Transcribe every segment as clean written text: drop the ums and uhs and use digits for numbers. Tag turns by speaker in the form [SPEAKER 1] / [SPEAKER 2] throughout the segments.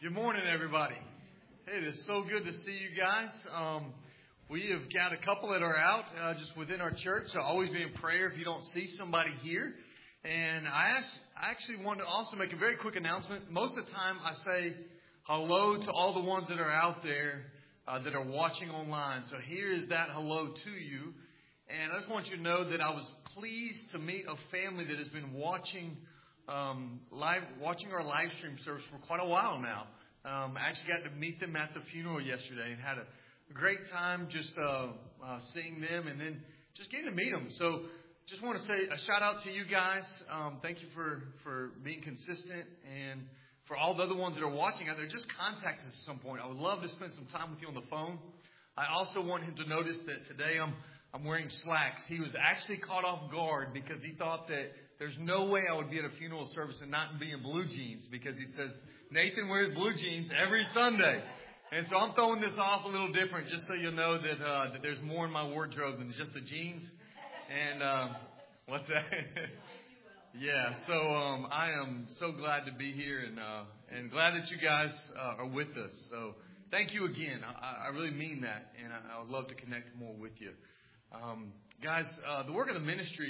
[SPEAKER 1] Good morning, everybody. Hey, it is so good to see you guys. We have got a couple that are out just within our church, so always be in prayer if you don't see somebody here. And I actually want to also make a very quick announcement. Most of the time, I say hello to all the ones that are out there that are watching online. So here is that hello to you. And I just want you to know that I was pleased to meet a family that has been watching our live stream service for quite a while now. I actually got to meet them at the funeral yesterday and had a great time just seeing them and then just getting to meet them. So just want to say a shout out to you guys. Thank you for being consistent, and for all the other ones that are watching out there, just contact us at some point. I would love to spend some time with you on the phone. I also want him to notice that today I'm wearing slacks. He was actually caught off guard because he thought that there's no way I would be at a funeral service and not be in blue jeans, because he says Nathan wears blue jeans every Sunday. And so I'm throwing this off a little different, just so you'll know that there's more in my wardrobe than just the jeans. And what's that? Yeah, so I am so glad to be here and glad that you guys are with us. So thank you again. I really mean that, and I would love to connect more with you. Guys, the work of the ministry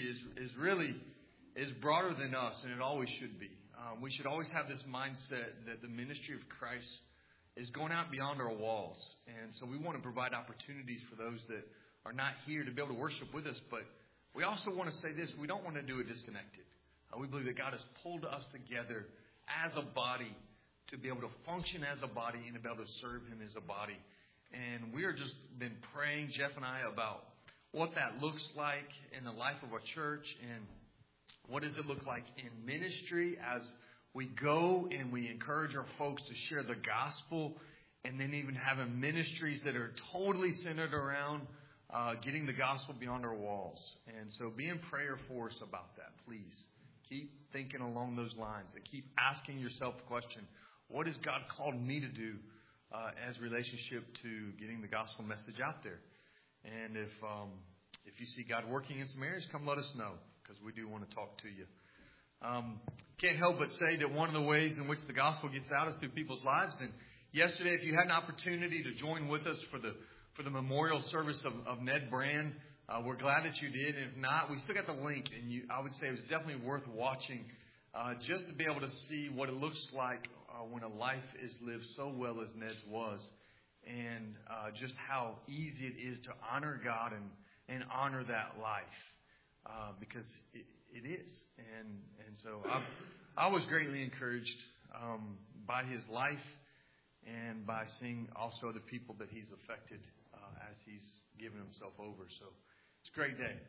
[SPEAKER 1] is broader than us, and it always should be. We should always have this mindset that the ministry of Christ is going out beyond our walls. And so we want to provide opportunities for those that are not here to be able to worship with us. But we also want to say this: we don't want to do it disconnected. We believe that God has pulled us together as a body to be able to function as a body and to be able to serve Him as a body. And we are just been praying, Jeff and I, about what that looks like in the life of our church, and what does it look like in ministry as we go and we encourage our folks to share the gospel, and then even having ministries that are totally centered around getting the gospel beyond our walls. And so be in prayer for us about that, please. Keep thinking along those lines and keep asking yourself the question, what has God called me to do as relationship to getting the gospel message out there? And if you see God working in some areas, come let us know, because we do want to talk to you. Can't help but say that one of the ways in which the gospel gets out is through people's lives. And yesterday, if you had an opportunity to join with us for the memorial service of Ned Brand, we're glad that you did. And if not, we still got the link, and I would say it was definitely worth watching, just to be able to see what it looks like when a life is lived so well as Ned's was, and just how easy it is to honor God and honor that life, because it is. And so I was greatly encouraged by his life and by seeing also the people that he's affected as he's given himself over. So it's a great day.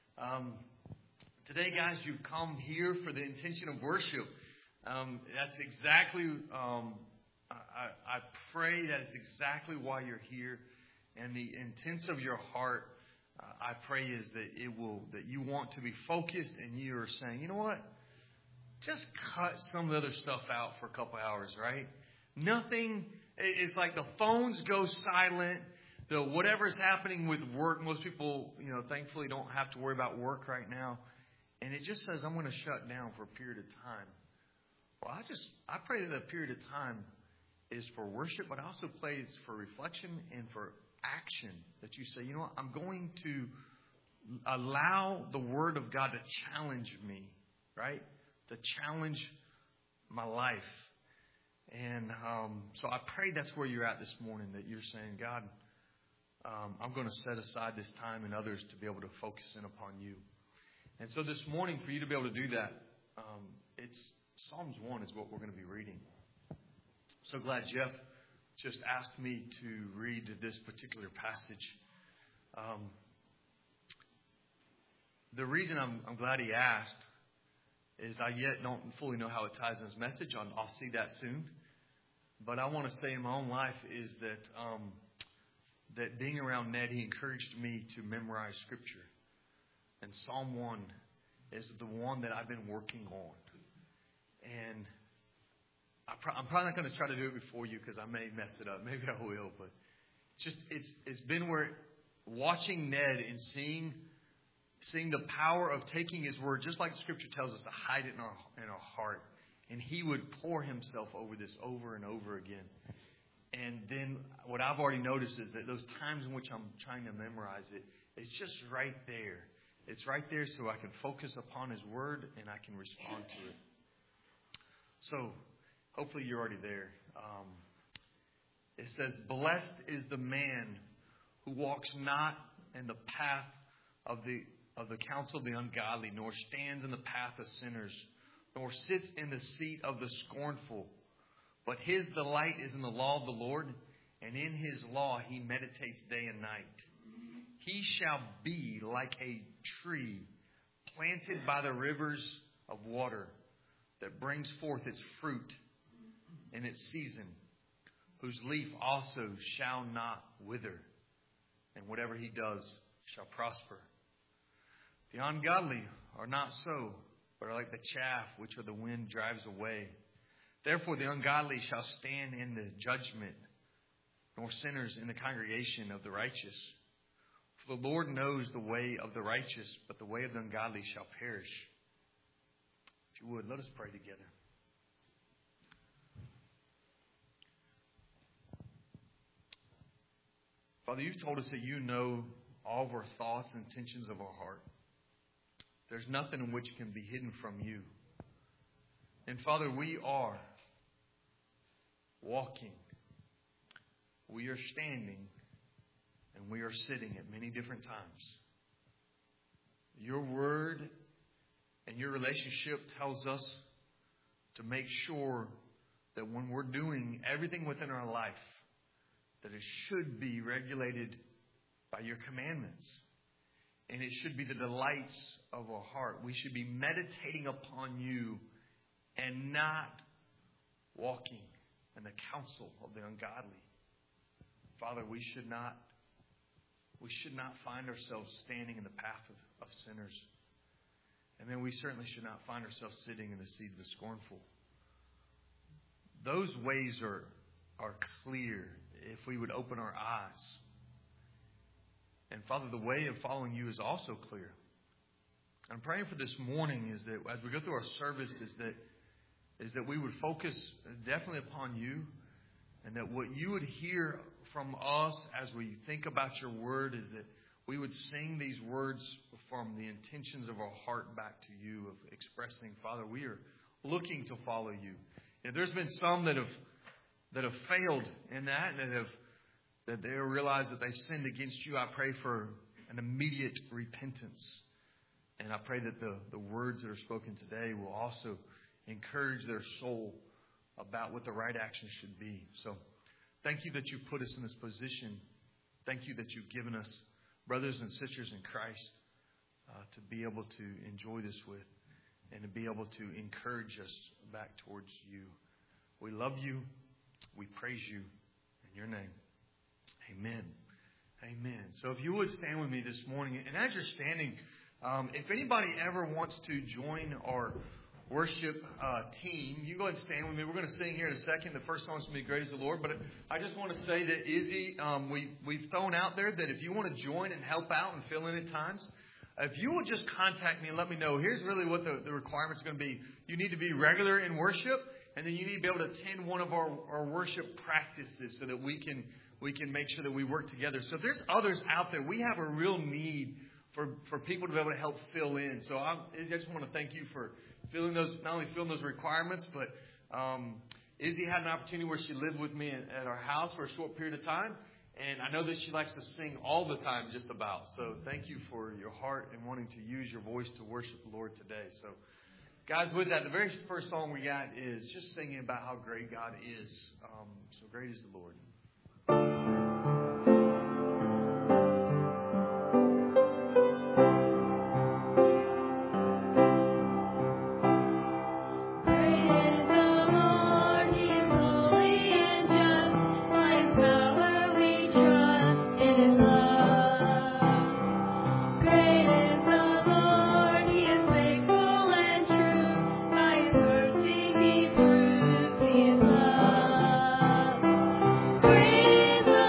[SPEAKER 1] Today, guys, you've come here for the intention of worship. That's exactly, I pray that is exactly why you're here. And the intents of your heart, I pray, is that you want to be focused, and you are saying, you know what? Just cut some of the other stuff out for a couple hours, right? Nothing. It's like the phones go silent. Whatever's happening with work, most people, thankfully don't have to worry about work right now. And it just says, I'm going to shut down for a period of time. Well, I pray that period of time is for worship, but I also pray it's for reflection and for action, that you say, you know what, I'm going to allow the Word of God to challenge me, right? To challenge my life. And so I pray that's where you're at this morning, that you're saying, God, I'm going to set aside this time and others to be able to focus in upon you. And so this morning, for you to be able to do that, it's Psalms 1 is what we're going to be reading. So glad Jeff just asked me to read this particular passage. The reason I'm glad he asked is I yet don't fully know how it ties in his message. I'll see that soon. But I want to say in my own life is that being around Ned, he encouraged me to memorize Scripture. And Psalm 1 is the one that I've been working on. And I'm probably not going to try to do it before you, because I may mess it up. Maybe I will. But it's been where watching Ned and seeing the power of taking his word, just like the Scripture tells us, to hide it in our heart, And he would pour himself over this over and over again. And then what I've already noticed is that those times in which I'm trying to memorize it, it's just right there. It's right there so I can focus upon his word and I can respond to it. So hopefully you're already there. It says, blessed is the man who walks not in the path of the counsel of the ungodly, nor stands in the path of sinners, nor sits in the seat of the scornful. But his delight is in the law of the Lord, and in his law he meditates day and night. He shall be like a tree planted by the rivers of water that brings forth its fruit in its season, whose leaf also shall not wither, and whatever he does shall prosper. The ungodly are not so, but are like the chaff which the wind drives away. Therefore the ungodly shall stand in the judgment, nor sinners in the congregation of the righteous. For the Lord knows the way of the righteous, but the way of the ungodly shall perish. If you would, let us pray together. Father, you've told us that you know all of our thoughts and intentions of our heart. There's nothing in which can be hidden from you. And Father, we are walking, we are standing, and we are sitting at many different times. Your word and your relationship tells us to make sure that when we're doing everything within our life, that it should be regulated by your commandments. And it should be the delights of our heart. We should be meditating upon you and not walking in the counsel of the ungodly. Father, we should not find ourselves standing in the path of sinners. And then we certainly should not find ourselves sitting in the seat of the scornful. Those ways are clear if we would open our eyes. And Father, the way of following you is also clear. I'm praying for this morning is that as we go through our service is that we would focus definitely upon you, and that what you would hear from us as we think about your word is that we would sing these words from the intentions of our heart back to you, of expressing, Father, we are looking to follow you. And there's been some that have failed in that, and that they realize that they've sinned against you. I pray for an immediate repentance. And I pray that the words that are spoken today will also encourage their soul about what the right action should be. So thank you that you put us in this position. Thank you that you've given us brothers and sisters in Christ to be able to enjoy this with and to be able to encourage us back towards you. We love you. We praise you in your name. Amen. Amen. So if you would stand with me this morning, and as you're standing, if anybody ever wants to join our worship team, you go ahead and stand with me. We're going to sing here in a second. The first song is going to be Great is the Lord. But I just want to say that Izzy, we've thrown out there that if you want to join and help out and fill in at times, if you would just contact me and let me know. Here's really what the requirements are going to be. You need to be regular in worship, and then you need to be able to attend one of our worship practices so that we can make sure that we work together. So if there's others out there, we have a real need for people to be able to help fill in. So I just want to thank you for filling those, not only filling those requirements, but Izzy had an opportunity where she lived with me at our house for a short period of time. And I know that she likes to sing all the time, just about. So thank you for your heart and wanting to use your voice to worship the Lord today. So, guys, with that, the very first song we got is just singing about how great God is. So great is the Lord.
[SPEAKER 2] Praise the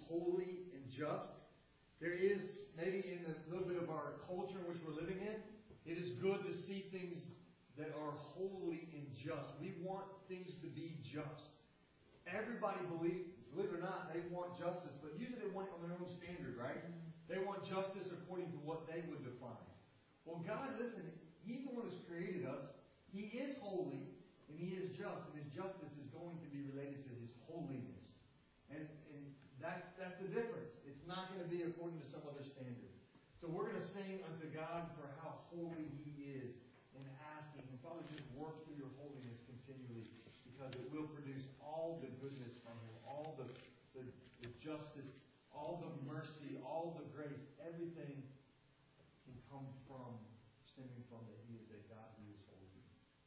[SPEAKER 1] holy and just. There is, maybe in a little bit of our culture in which we're living in, it is good to see things that are holy and just. We want things to be just. Everybody believe it or not, they want justice, but usually they want it on their own standard, right? They want justice according to what they would define. Well, God, listen, He's the one who's created us. He is holy and He is just, and His justice is going to be related to His holiness. And that's the difference. It's not going to be according to some other standard. So we're going to sing unto God for how holy He is and asking Him, Father, just work through your holiness continually, because it will produce all the goodness from Him, all the justice, all the mercy, all the grace. Everything can come from, stemming from that He is a God who is holy.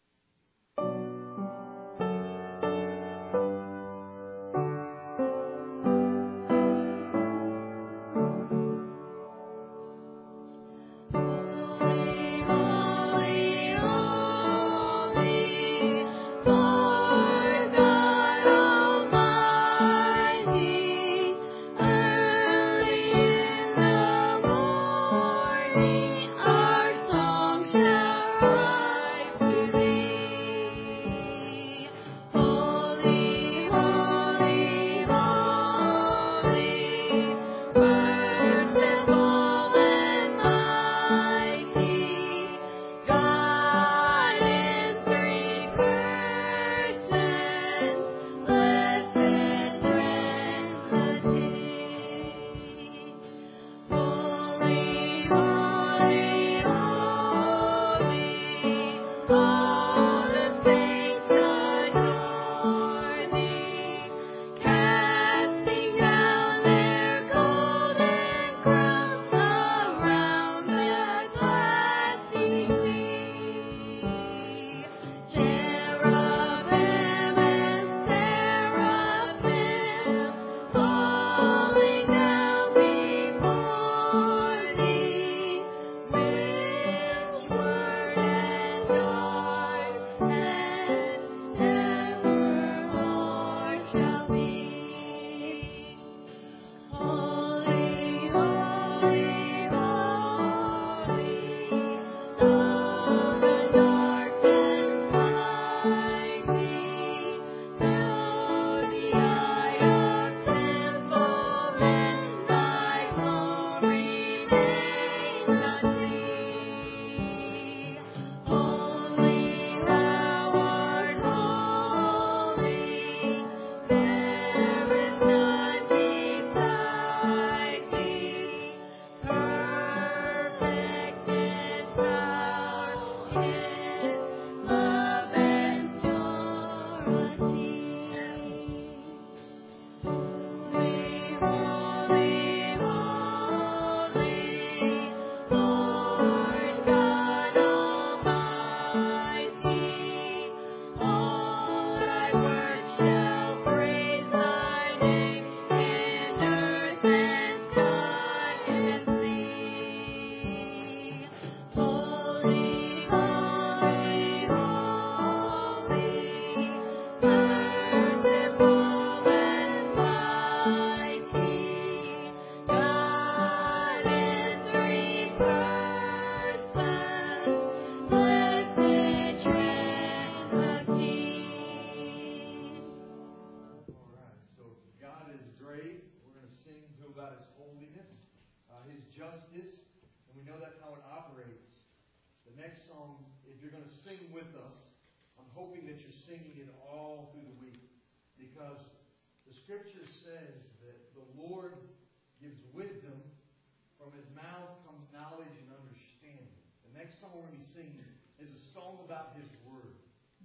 [SPEAKER 1] Scripture says that the Lord gives wisdom, from His mouth comes knowledge and understanding. The next song we're going to be singing is a song about His Word.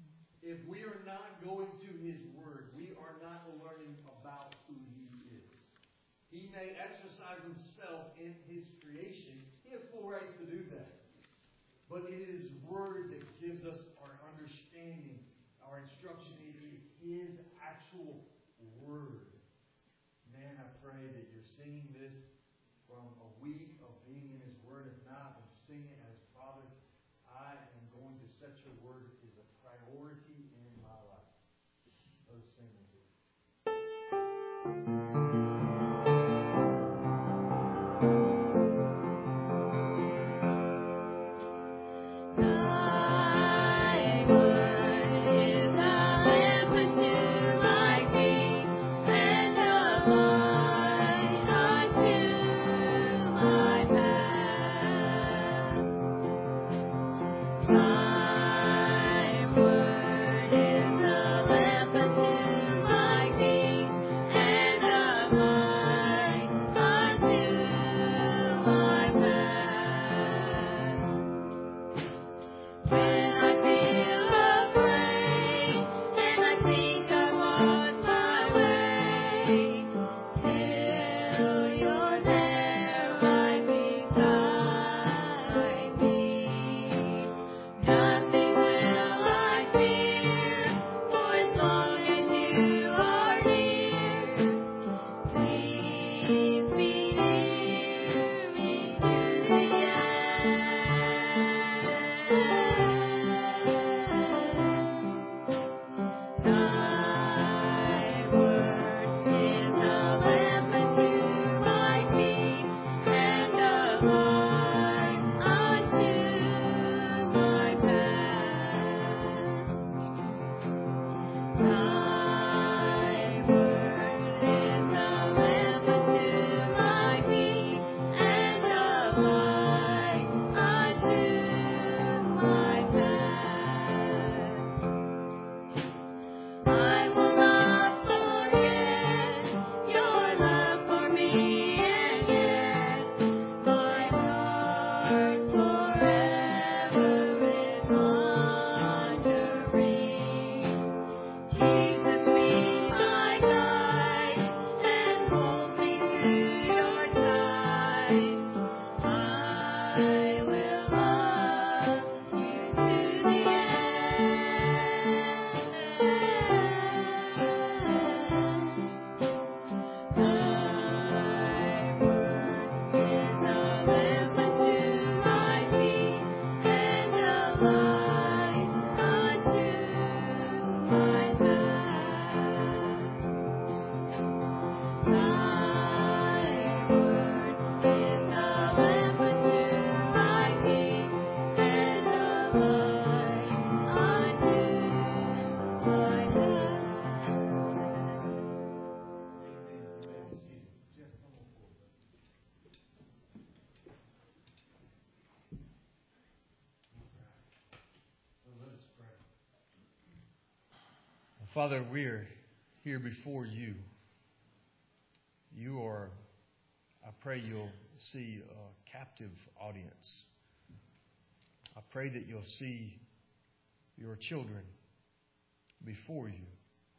[SPEAKER 1] If we are not going to His Word, we are not learning about who He is. He may exercise Himself in His creation. He has full rights to do that. But it is His Word that gives us our understanding, our instruction. It is His actual Word. Man, I pray that you're singing this from a week of being in His Word. If not, then sing it as, Father, I am going to set your Word as a priority in my life. Let's sing it. Father, we're here before you. I pray you'll see a captive audience. I pray that you'll see your children before you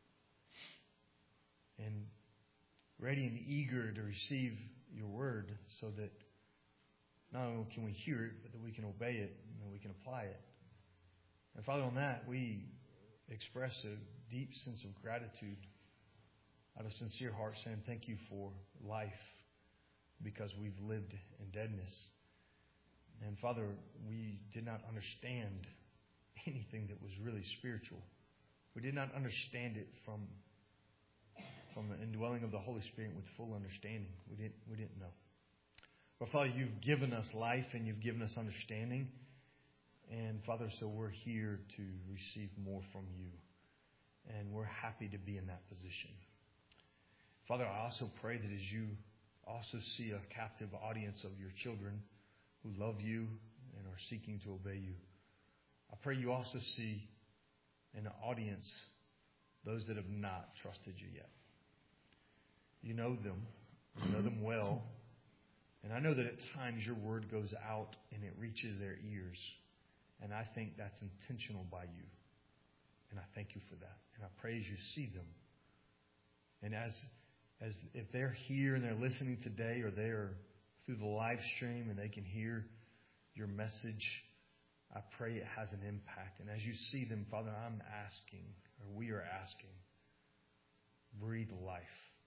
[SPEAKER 1] and ready and eager to receive your word so that not only can we hear it, but that we can obey it and that we can apply it. And Father, on that, we express a deep sense of gratitude out of sincere heart, saying thank you for life because we've lived in deadness. And Father, we did not understand anything that was really spiritual. We did not understand it from the indwelling of the Holy Spirit with full understanding. We didn't know. But Father, you've given us life and you've given us understanding. And Father, so we're here to receive more from you. And we're happy to be in that position. Father, I also pray that as you also see a captive audience of your children who love you and are seeking to obey you, I pray you also see in the audience those that have not trusted you yet. You know them. You know them well. And I know that at times your word goes out and it reaches their ears. And I think that's intentional by you. And I thank you for that. And I pray as you see them. And as if they're here and they're listening today or they're through the live stream and they can hear your message, I pray it has an impact. And as you see them, Father, I'm asking, or we are asking, breathe life.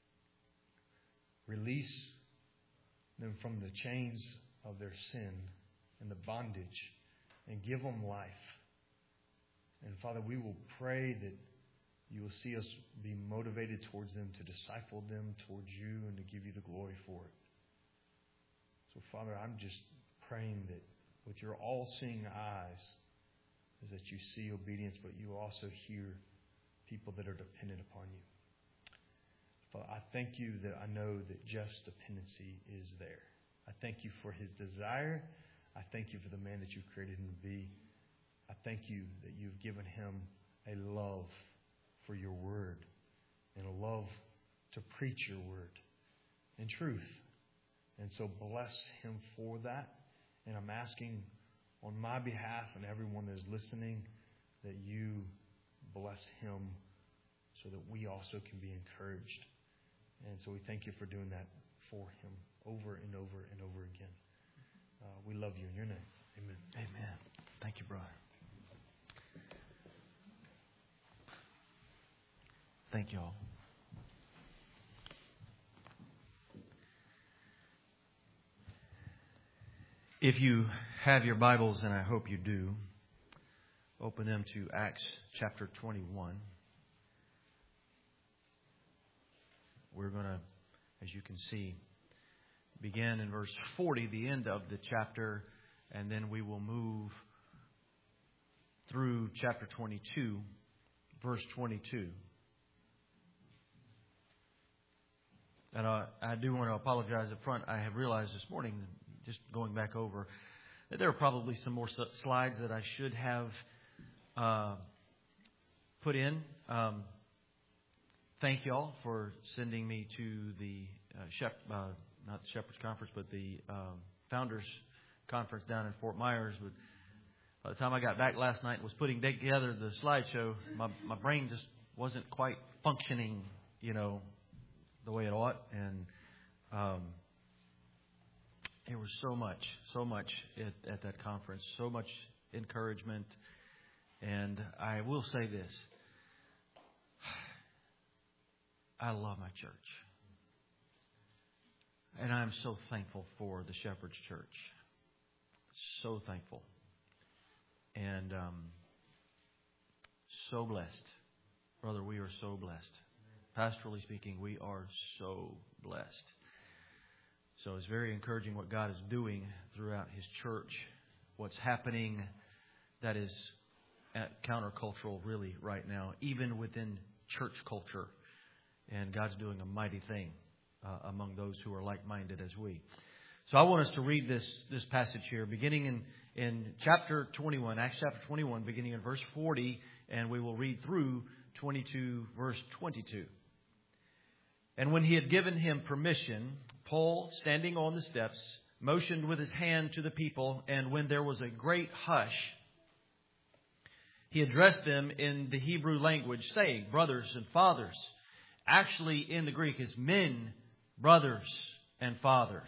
[SPEAKER 1] Release them from the chains of their sin and the bondage and give them life. And Father, we will pray that you will see us be motivated towards them, to disciple them towards you and to give you the glory for it. So Father, I'm just praying that with your all-seeing eyes is that you see obedience, but you also hear people that are dependent upon you. Father, I thank you that I know that Jeff's dependency is there. I thank you for his desire. I thank you for the man that you've created him to be. I thank you that you've given him a love for your word and a love to preach your word in truth. And so bless him for that. And I'm asking on my behalf and everyone that is listening that you bless him so that we also can be encouraged. And so we thank you for doing that for him over and over and over again. We love you in your name. Amen.
[SPEAKER 2] Amen. Thank you, brother. Thank you all. If you have your Bibles, and I hope you do, open them to Acts chapter 21. We're going to, as you can see, begin in verse 40, the end of the chapter, and then we will move through chapter 22, verse 22. And I do want to apologize up front. I have realized this morning, just going back over, that there are probably some more slides that I should have put in. Thank you all for sending me to the not the Shepherd's Conference, but the Founders Conference down in Fort Myers. But by the time I got back last night and was putting together the slideshow, my brain just wasn't quite functioning, the way it ought. And there was so much at that conference, so much encouragement. And I will say this. I love my church. And I'm so thankful for the Shepherd's Church. So thankful. And so blessed. Brother, we are so blessed. Pastorally speaking, we are so blessed. So it's very encouraging what God is doing throughout His church. What's happening that is countercultural really right now, even within church culture. And God's doing a mighty thing among those who are like-minded as we. So I want us to read this passage here, beginning in chapter 21, Acts chapter 21, beginning in verse 40, and we will read through 22, verse 22. And when he had given him permission, Paul, standing on the steps, motioned with his hand to the people, and when there was a great hush, he addressed them in the Hebrew language, saying, brothers and fathers. Actually, in the Greek, is men, brothers, and fathers.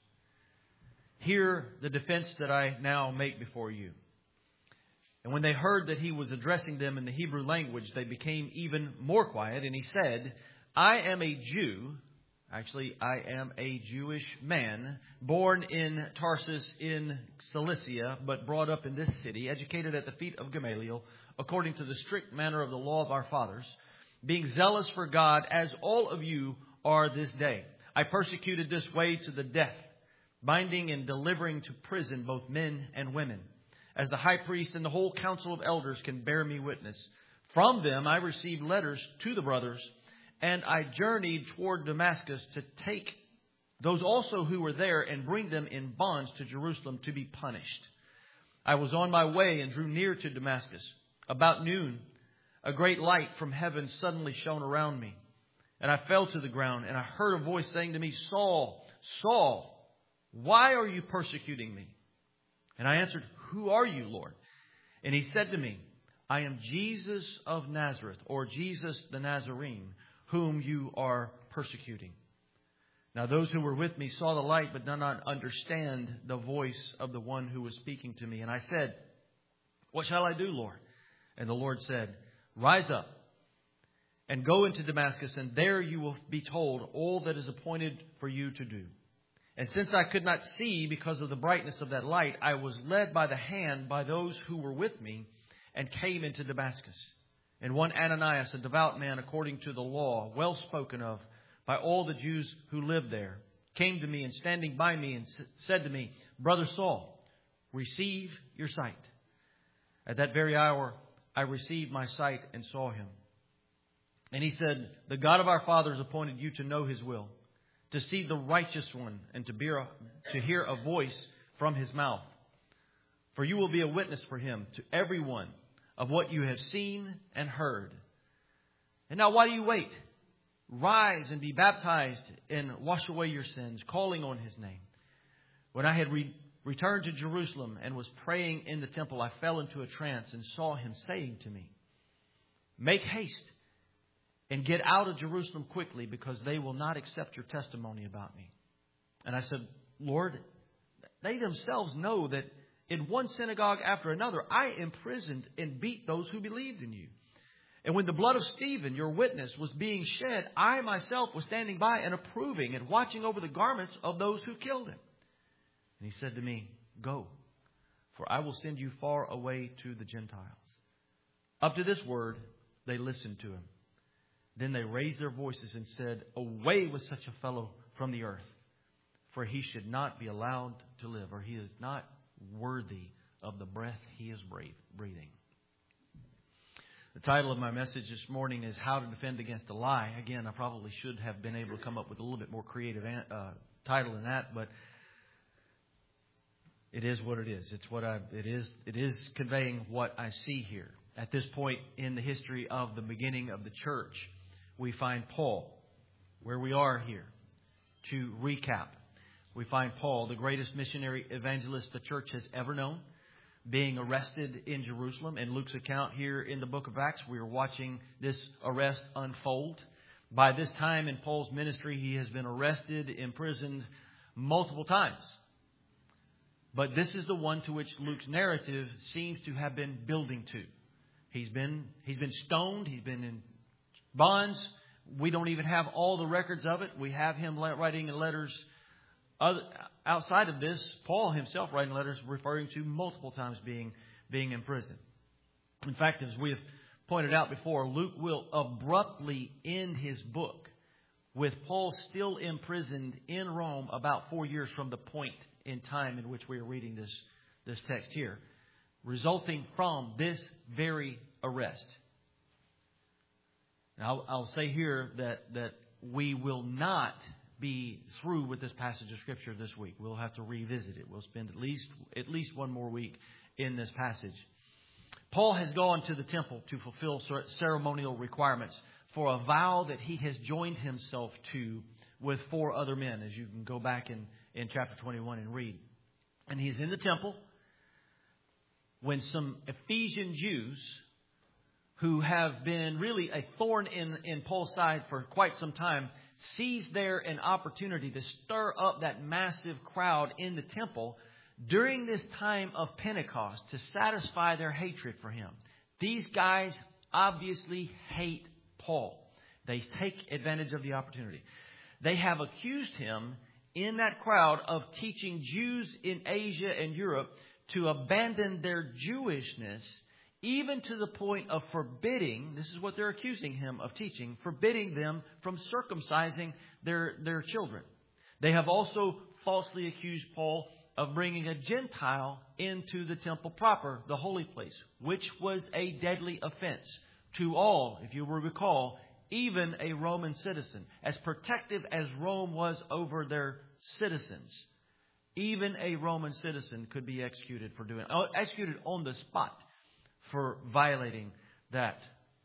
[SPEAKER 2] Hear the defense that I now make before you. And when they heard that he was addressing them in the Hebrew language, they became even more quiet. And he said, I am a Jew. Actually, I am a Jewish man, born in Tarsus in Cilicia, but brought up in this city, educated at the feet of Gamaliel, according to the strict manner of the law of our fathers, being zealous for God, as all of you are this day. I persecuted this way to the death, binding and delivering to prison both men and women, as the high priest and the whole council of elders can bear me witness. From them I received letters to the brothers, and I journeyed toward Damascus to take those also who were there and bring them in bonds to Jerusalem to be punished. I was on my way and drew near to Damascus. About noon, a great light from heaven suddenly shone around me, and I fell to the ground, and I heard a voice saying to me, Saul, Saul, why are you persecuting me? And I answered, who are you, Lord? And he said to me, I am Jesus of Nazareth, or Jesus the Nazarene, whom you are persecuting. Now those who were with me saw the light, but did not understand the voice of the one who was speaking to me. And I said, what shall I do, Lord? And the Lord said, rise up and go into Damascus, and there you will be told all that is appointed for you to do. And since I could not see because of the brightness of that light, I was led by the hand by those who were with me and came into Damascus. And one Ananias, a devout man according to the law, well spoken of by all the Jews who lived there, came to me and standing by me and said to me, Brother Saul, receive your sight. At that very hour, I received my sight and saw him. And he said, the God of our fathers appointed you to know his will, to see the righteous one, and to hear a voice from his mouth. For you will be a witness for him to everyone of what you have seen and heard. And now why do you wait? Rise and be baptized and wash away your sins, calling on his name. When I had returned to Jerusalem and was praying in the temple, I fell into a trance and saw him saying to me, make haste and get out of Jerusalem quickly, because they will not accept your testimony about me. And I said, Lord, they themselves know that in one synagogue after another, I imprisoned and beat those who believed in you. And when the blood of Stephen, your witness, was being shed, I myself was standing by and approving and watching over the garments of those who killed him. And he said to me, go, for I will send you far away to the Gentiles. Up to this word, they listened to him. Then they raised their voices and said, away with such a fellow from the earth, for he should not be allowed to live, or he is not worthy of the breath he is breathing. The title of my message this morning is How to Defend Against a Lie. Again, I probably should have been able to come up with a little bit more creative title than that, but it is what it is. It is conveying what I see here. At this point in the history of the beginning of the church, we find Paul, where we are here. To recap, we find Paul, the greatest missionary evangelist the church has ever known, being arrested in Jerusalem. In Luke's account here in the book of Acts, we are watching this arrest unfold. By this time in Paul's ministry, he has been arrested, imprisoned multiple times. But this is the one to which Luke's narrative seems to have been building to. He's been stoned. He's been in bonds. We don't even have all the records of it. We have him writing letters outside of this. Paul himself writing letters referring to multiple times being in prison. In fact, as we have pointed out before, Luke will abruptly end his book with Paul still imprisoned in Rome about 4 years from the point in time in which we are reading this text here, resulting from this very arrest. Now, I'll say here that we will not be through with this passage of Scripture this week. We'll have to revisit it. We'll spend at least one more week in this passage. Paul has gone to the temple to fulfill ceremonial requirements for a vow that he has joined himself to with 4 other men, as you can go back in chapter 21 and read. And he's in the temple when some Ephesian Jews, who have been really a thorn in Paul's side for quite some time, seize there an opportunity to stir up that massive crowd in the temple during this time of Pentecost to satisfy their hatred for him. These guys obviously hate Paul. They take advantage of the opportunity. They have accused him in that crowd of teaching Jews in Asia and Europe to abandon their Jewishness, even to the point of forbidding, this is what they're accusing him of teaching, forbidding them from circumcising their children. They have also falsely accused Paul of bringing a Gentile into the temple proper, the holy place, which was a deadly offense to all, if you will recall, even a Roman citizen. As protective as Rome was over their citizens, even a Roman citizen could be executed on the spot for violating that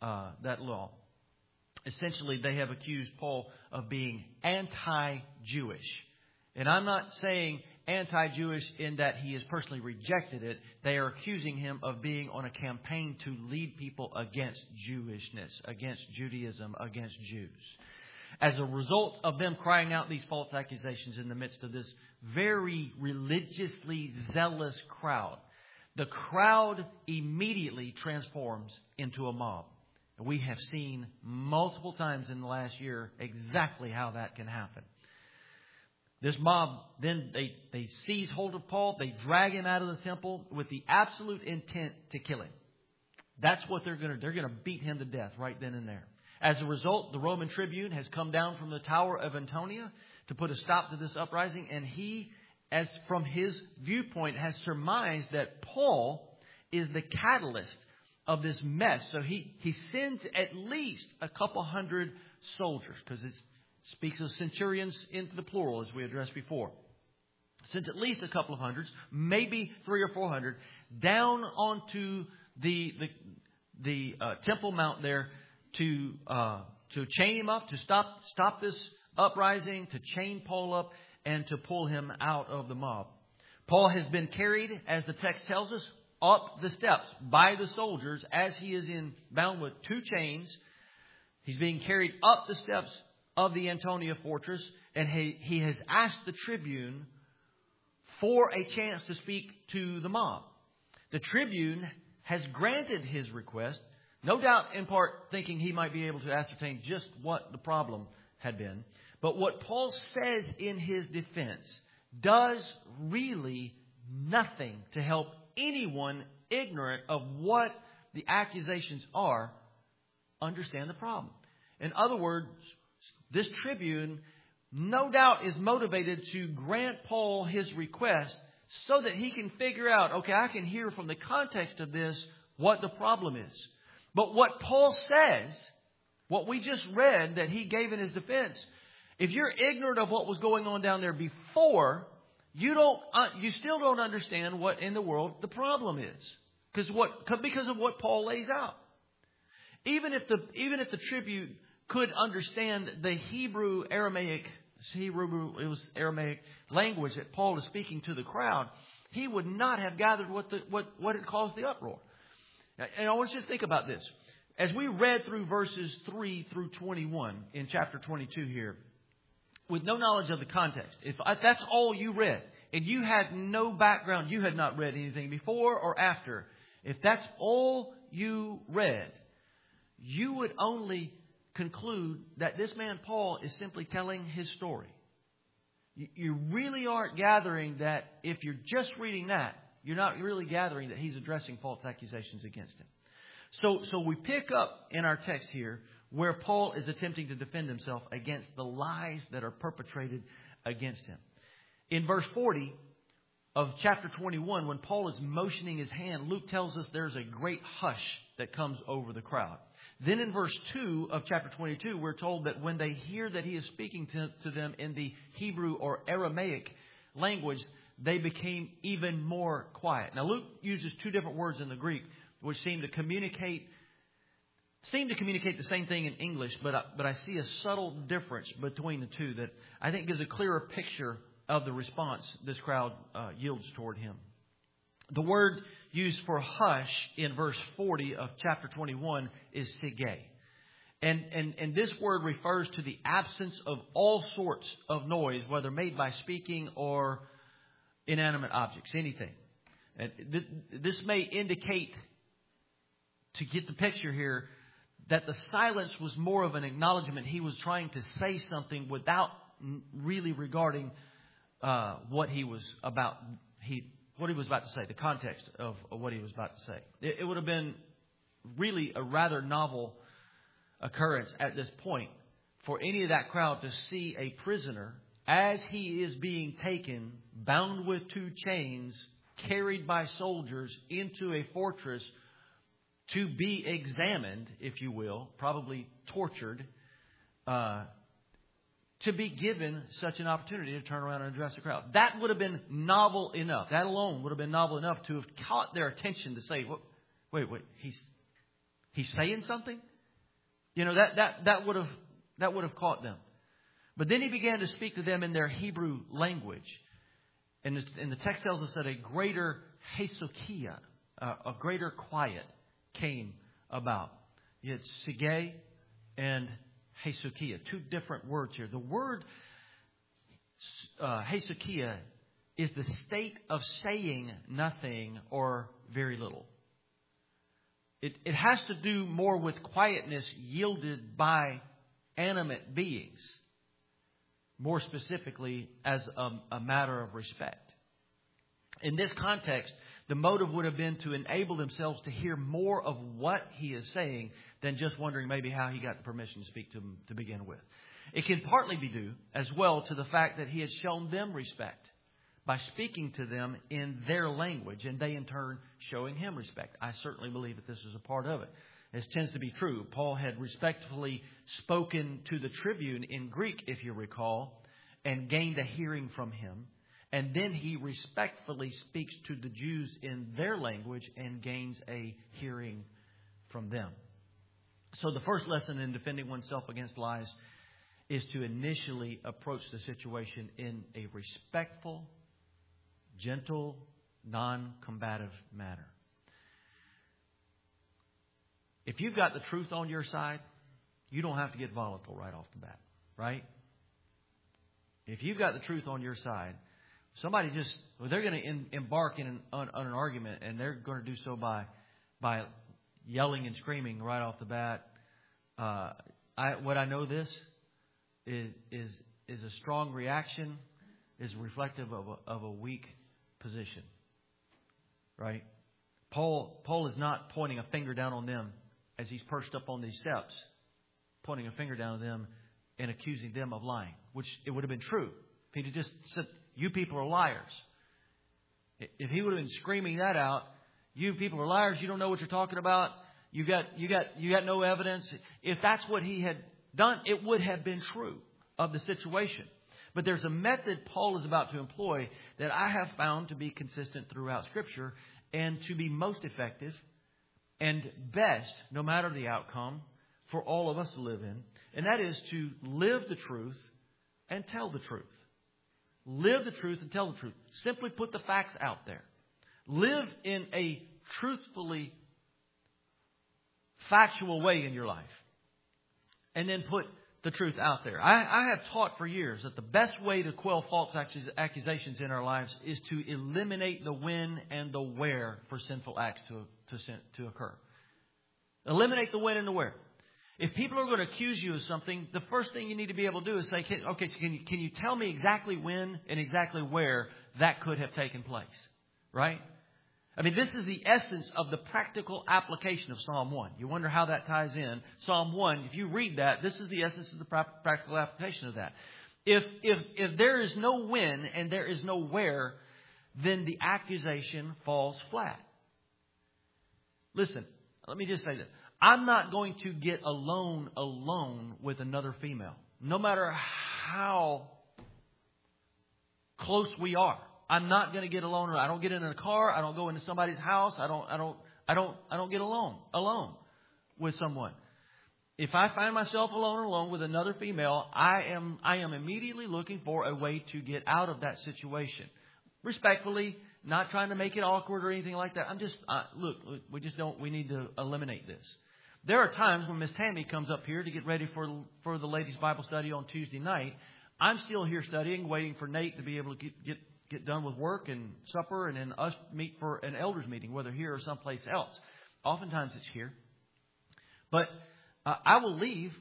[SPEAKER 2] law. Essentially, they have accused Paul of being anti-Jewish. And I'm not saying anti-Jewish in that he has personally rejected it. They are accusing him of being on a campaign to lead people against Jewishness, against Judaism, against Jews. As a result of them crying out these false accusations in the midst of this very religiously zealous crowd, the crowd immediately transforms into a mob. We have seen multiple times in the last year exactly how that can happen. This mob, then they seize hold of Paul. They drag him out of the temple with the absolute intent to kill him. That's what they're going to do. They're going to beat him to death right then and there. As a result, the Roman tribune has come down from the Tower of Antonia to put a stop to this uprising. And he, as from his viewpoint, has surmised that Paul is the catalyst of this mess. So he sends at least a couple hundred soldiers, because it speaks of centurions into the plural, as we addressed before. Sends at least a couple of hundreds, maybe 300 or 400, down onto the Temple Mount there to chain him up, to stop this uprising, to chain Paul up, and to pull him out of the mob. Paul has been carried, as the text tells us, up the steps by the soldiers as he is bound with 2 chains. He's being carried up the steps of the Antonia fortress, and he has asked the tribune for a chance to speak to the mob. The tribune has granted his request, no doubt in part thinking he might be able to ascertain just what the problem had been. But what Paul says in his defense does really nothing to help anyone ignorant of what the accusations are understand the problem. In other words, this tribune no doubt is motivated to grant Paul his request so that he can figure out, okay, I can hear from the context of this what the problem is. But what Paul says, what we just read that he gave in his defense, if you're ignorant of what was going on down there before, you still don't understand what in the world the problem is, because of what Paul lays out. Even if the tribune could understand the Aramaic language that Paul is speaking to the crowd, he would not have gathered what had caused the uproar. And I want you to think about this. As we read through verses 3 through 21 in chapter 22 here, with no knowledge of the context, if that's all you read, and you had no background, you had not read anything before or after, if that's all you read, you would only conclude that this man Paul is simply telling his story. You really aren't gathering that if you're just reading that, you're not really gathering that he's addressing false accusations against him. So we pick up in our text here where Paul is attempting to defend himself against the lies that are perpetrated against him. In verse 40 of chapter 21, when Paul is motioning his hand, Luke tells us there's a great hush that comes over the crowd. Then in verse 2 of chapter 22, we're told that when they hear that he is speaking to them in the Hebrew or Aramaic language, they became even more quiet. Now, Luke uses 2 different words in the Greek which seem to communicate the same thing in English, but I see a subtle difference between the two that I think gives a clearer picture of the response this crowd yields toward him. The word used for hush in verse 40 of chapter 21 is sigay. And this word refers to the absence of all sorts of noise, whether made by speaking or inanimate objects, anything. And this may indicate, to get the picture here, that the silence was more of an acknowledgement. He was trying to say something without really regarding what he was about to say, the context of what he was about to say. It would have been really a rather novel occurrence at this point for any of that crowd to see a prisoner as he is being taken, bound with 2 chains, carried by soldiers into a fortress to be examined, if you will, probably tortured, to be given such an opportunity to turn around and address the crowd. That would have been novel enough. That alone would have been novel enough to have caught their attention to say, wait, he's saying something? You know, that would have caught them. But then he began to speak to them in their Hebrew language. And the text tells us that a greater hesukia, a greater quiet, came about. It's sigay and hesukia, 2 different words here. The word hesukia is the state of saying nothing or very little. It has to do more with quietness yielded by animate beings, more specifically as a matter of respect. In this context, the motive would have been to enable themselves to hear more of what he is saying than just wondering maybe how he got the permission to speak to them to begin with. It can partly be due as well to the fact that he had shown them respect by speaking to them in their language, and they in turn showing him respect. I certainly believe that this is a part of it. This tends to be true. Paul had respectfully spoken to the tribune in Greek, if you recall, and gained a hearing from him. And then he respectfully speaks to the Jews in their language and gains a hearing from them. So the first lesson in defending oneself against lies is to initially approach the situation in a respectful, gentle, non-combative manner. If you've got the truth on your side, you don't have to get volatile right off the bat, right? If you've got the truth on your side, somebody they're going to embark in an argument, and they're going to do so by yelling and screaming right off the bat. What I know this is a strong reaction is reflective of a weak position, right? Paul is not pointing a finger down on them as he's perched up on these steps, pointing a finger down at them and accusing them of lying, which it would have been true if he'd just said, "You people are liars." If he would have been screaming that out, "You people are liars. You don't know what you're talking about. You got no evidence." If that's what he had done, it would have been true of the situation. But there's a method Paul is about to employ that I have found to be consistent throughout Scripture and to be most effective and best, no matter the outcome, for all of us to live in. And that is to live the truth and tell the truth. Live the truth and tell the truth. Simply put the facts out there. Live in a truthfully factual way in your life. And then put the truth out there. I have taught for years that the best way to quell false accusations in our lives is to eliminate the when and the where for sinful acts to occur. Eliminate the when and the where. If people are going to accuse you of something, the first thing you need to be able to do is say, okay, so can you tell me exactly when and exactly where that could have taken place? Right? I mean, this is the essence of the practical application of Psalm 1. You wonder how that ties in. Psalm 1, if you read that, this is the essence of the practical application of that. If there is no when and there is no where, then the accusation falls flat. Listen, let me just say this. I'm not going to get alone with another female, no matter how close we are. I'm not going to get alone. I don't get in a car. I don't go into somebody's house. I I don't get alone with someone. If I find myself alone with another female, I am immediately looking for a way to get out of that situation. Respectfully, not trying to make it awkward or anything like that. I'm just, we need to eliminate this. There are times when Miss Tammy comes up here to get ready for the ladies' Bible study on Tuesday night. I'm still here studying, waiting for Nate to be able to get done with work and supper, and then us meet for an elders meeting, whether here or someplace else. Oftentimes it's here. But I will leave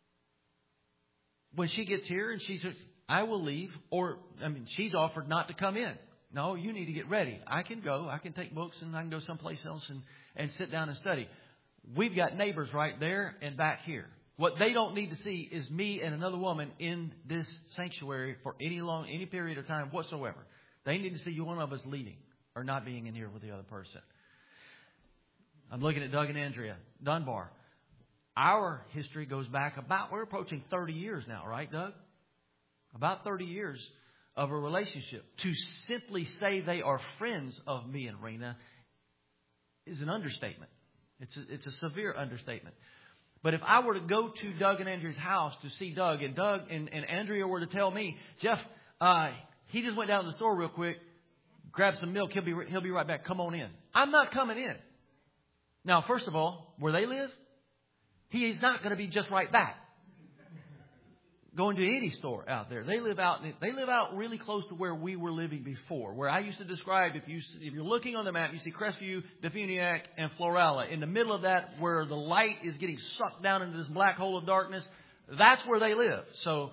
[SPEAKER 2] when she gets here, and she says, I will leave. She's offered not to come in. No, you need to get ready. I can go. I can take books, and I can go someplace else and sit down and study. We've got neighbors right there and back here. What they don't need to see is me and another woman in this sanctuary for any period of time whatsoever. They need to see one of us leaving or not being in here with the other person. I'm looking at Doug and Andrea Dunbar. Our history goes back we're approaching 30 years now, right, Doug? About 30 years of a relationship. To simply say they are friends of me and Rena is an understatement. It's a severe understatement. But if I were to go to Doug and Andrea's house to see Doug, and Doug and Andrea were to tell me, Jeff, he just went down to the store real quick, grabbed some milk, he'll be right back, come on in. I'm not coming in. Now, first of all, where they live, he is not going to be just right back. Going to any store out there. They live out really close to where we were living before. Where I used to describe, if you're looking on the map, you see Crestview, Defuniak, and Florala. In the middle of that, where the light is getting sucked down into this black hole of darkness, that's where they live. So,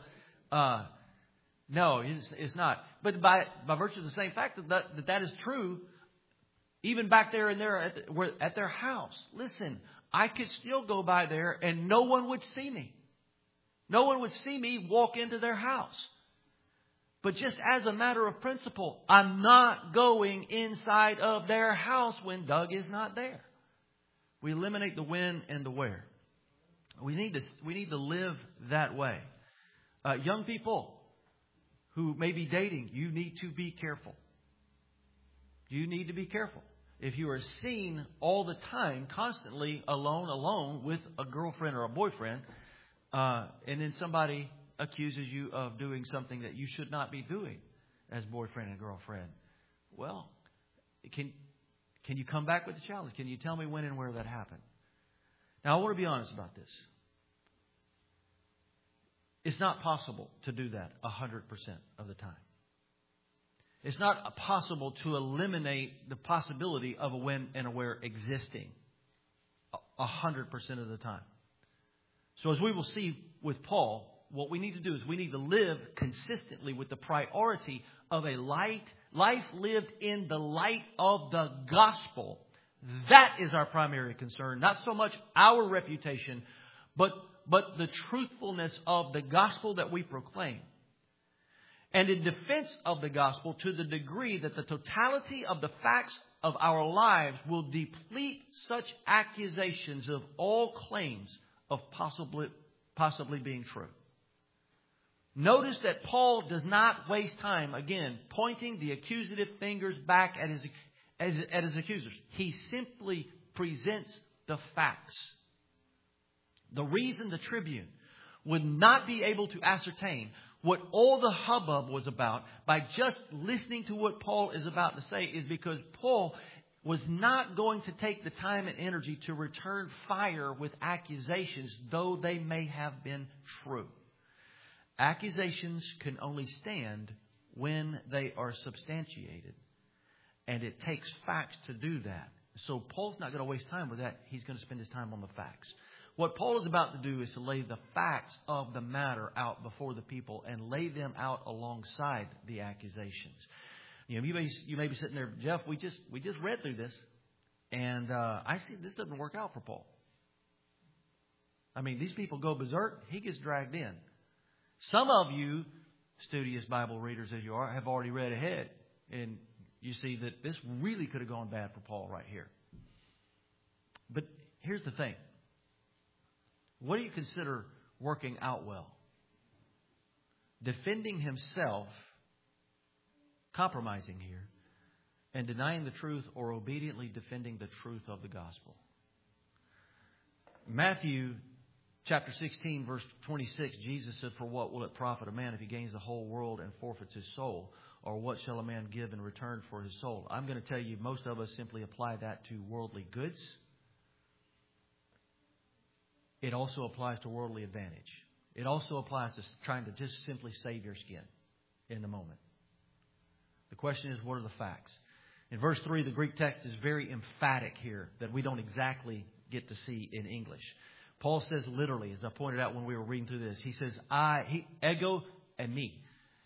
[SPEAKER 2] no, it's not. But by virtue of the same fact that is true, even back there at their house. Listen, I could still go by there and no one would see me. No one would see me walk into their house. But just as a matter of principle, I'm not going inside of their house when Doug is not there. We eliminate the when and the where. We need to live that way. Young people who may be dating, you need to be careful. You need to be careful. If you are seen all the time, constantly alone with a girlfriend or a boyfriend, and then somebody accuses you of doing something that you should not be doing as boyfriend and girlfriend. Well, can you come back with the challenge? Can you tell me when and where that happened? Now, I want to be honest about this. It's not possible to do that 100% of the time. It's not possible to eliminate the possibility of a when and a where existing 100% of the time. So as we will see with Paul, what we need to do is we need to live consistently with the priority of a life lived in the light of the gospel. That is our primary concern. Not so much our reputation, but the truthfulness of the gospel that we proclaim. And in defense of the gospel, to the degree that the totality of the facts of our lives will deplete such accusations of all claims of possibly being true. Notice that Paul does not waste time, again, pointing the accusative fingers back at his accusers. He simply presents the facts. The reason the Tribune would not be able to ascertain what all the hubbub was about by just listening to what Paul is about to say is because Paul was not going to take the time and energy to return fire with accusations, though they may have been true. Accusations can only stand when they are substantiated. And it takes facts to do that. So Paul's not going to waste time with that. He's going to spend his time on the facts. What Paul is about to do is to lay the facts of the matter out before the people and lay them out alongside the accusations. You may be sitting there, Jeff, we just read through this, and I see this doesn't work out for Paul. I mean, these people go berserk. He gets dragged in. Some of you, studious Bible readers as you are, have already read ahead, and you see that this really could have gone bad for Paul right here. But here's the thing. What do you consider working out well? Defending himself, compromising here, and denying the truth or obediently defending the truth of the gospel. Matthew chapter 16, verse 26, Jesus said, "For what will it profit a man if he gains the whole world and forfeits his soul? Or what shall a man give in return for his soul?" I'm going to tell you, most of us simply apply that to worldly goods. It also applies to worldly advantage. It also applies to trying to just simply save your skin in the moment. The question is, what are the facts? In verse 3, the Greek text is very emphatic here that we don't exactly get to see in English. Paul says literally, as I pointed out when we were reading through this, he says, ego and me.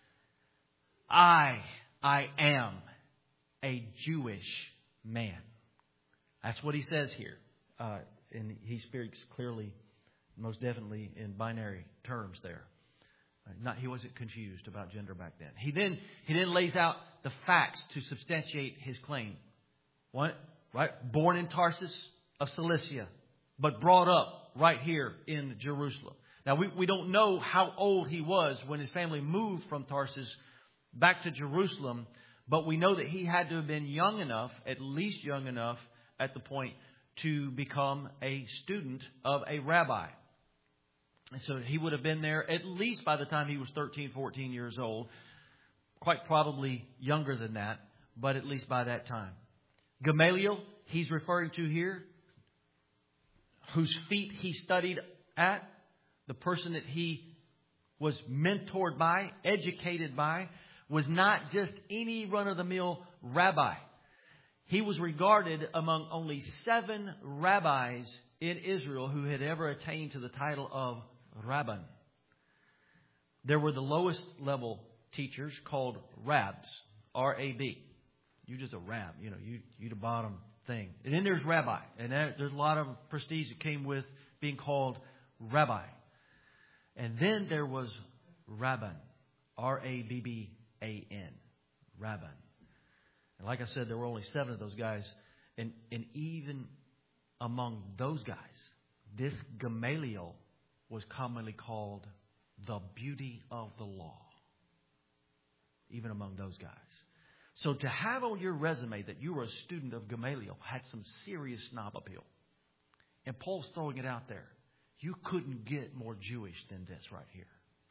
[SPEAKER 2] I am a Jewish man. That's what he says here. And he speaks clearly, most definitely in binary terms there. He wasn't confused about gender back then. He then lays out the facts to substantiate his claim. What? Right? Born in Tarsus of Cilicia, but brought up right here in Jerusalem. Now, we don't know how old he was when his family moved from Tarsus back to Jerusalem, but we know that he had to have been young enough, at least young enough at the point to become a student of a rabbi. And so he would have been there at least by the time he was 13, 14 years old. Quite probably younger than that, but at least by that time. Gamaliel, he's referring to here, whose feet he studied at, the person that he was mentored by, educated by, was not just any run-of-the-mill rabbi. He was regarded among only 7 rabbis in Israel who had ever attained to the title of Rabban. There were the lowest level teachers called Rabs, R-A-B. You're just a Rab, you the bottom thing. And then there's Rabbi, and there's a lot of prestige that came with being called Rabbi. And then there was Rabban, R-A-B-B-A-N, Rabban. And like I said, there were only 7 of those guys. And even among those guys, this Gamaliel was commonly called the beauty of the law. Even among those guys. So to have on your resume that you were a student of Gamaliel had some serious snob appeal. And Paul's throwing it out there. You couldn't get more Jewish than this right here.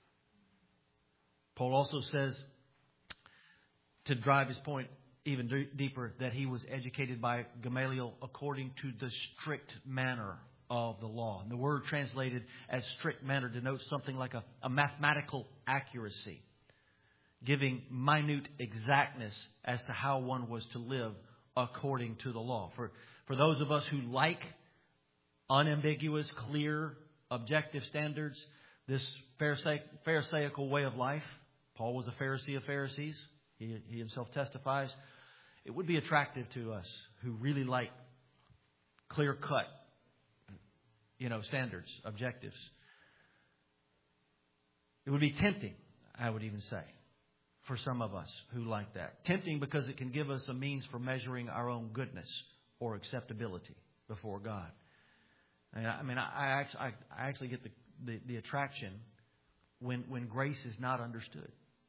[SPEAKER 2] Paul also says, to drive his point even deeper, that he was educated by Gamaliel according to the strict manner of the law. And the word translated as strict manner denotes something like a mathematical accuracy, giving minute exactness as to how one was to live according to the law. For those of us who like unambiguous, clear, objective standards, this Pharisaical way of life, Paul was a Pharisee of Pharisees. He himself testifies. It would be attractive to us who really like clear-cut, standards, objectives. It would be tempting, I would even say, for some of us who like that. Tempting because it can give us a means for measuring our own goodness or acceptability before God. And I actually get the attraction when grace is not understood.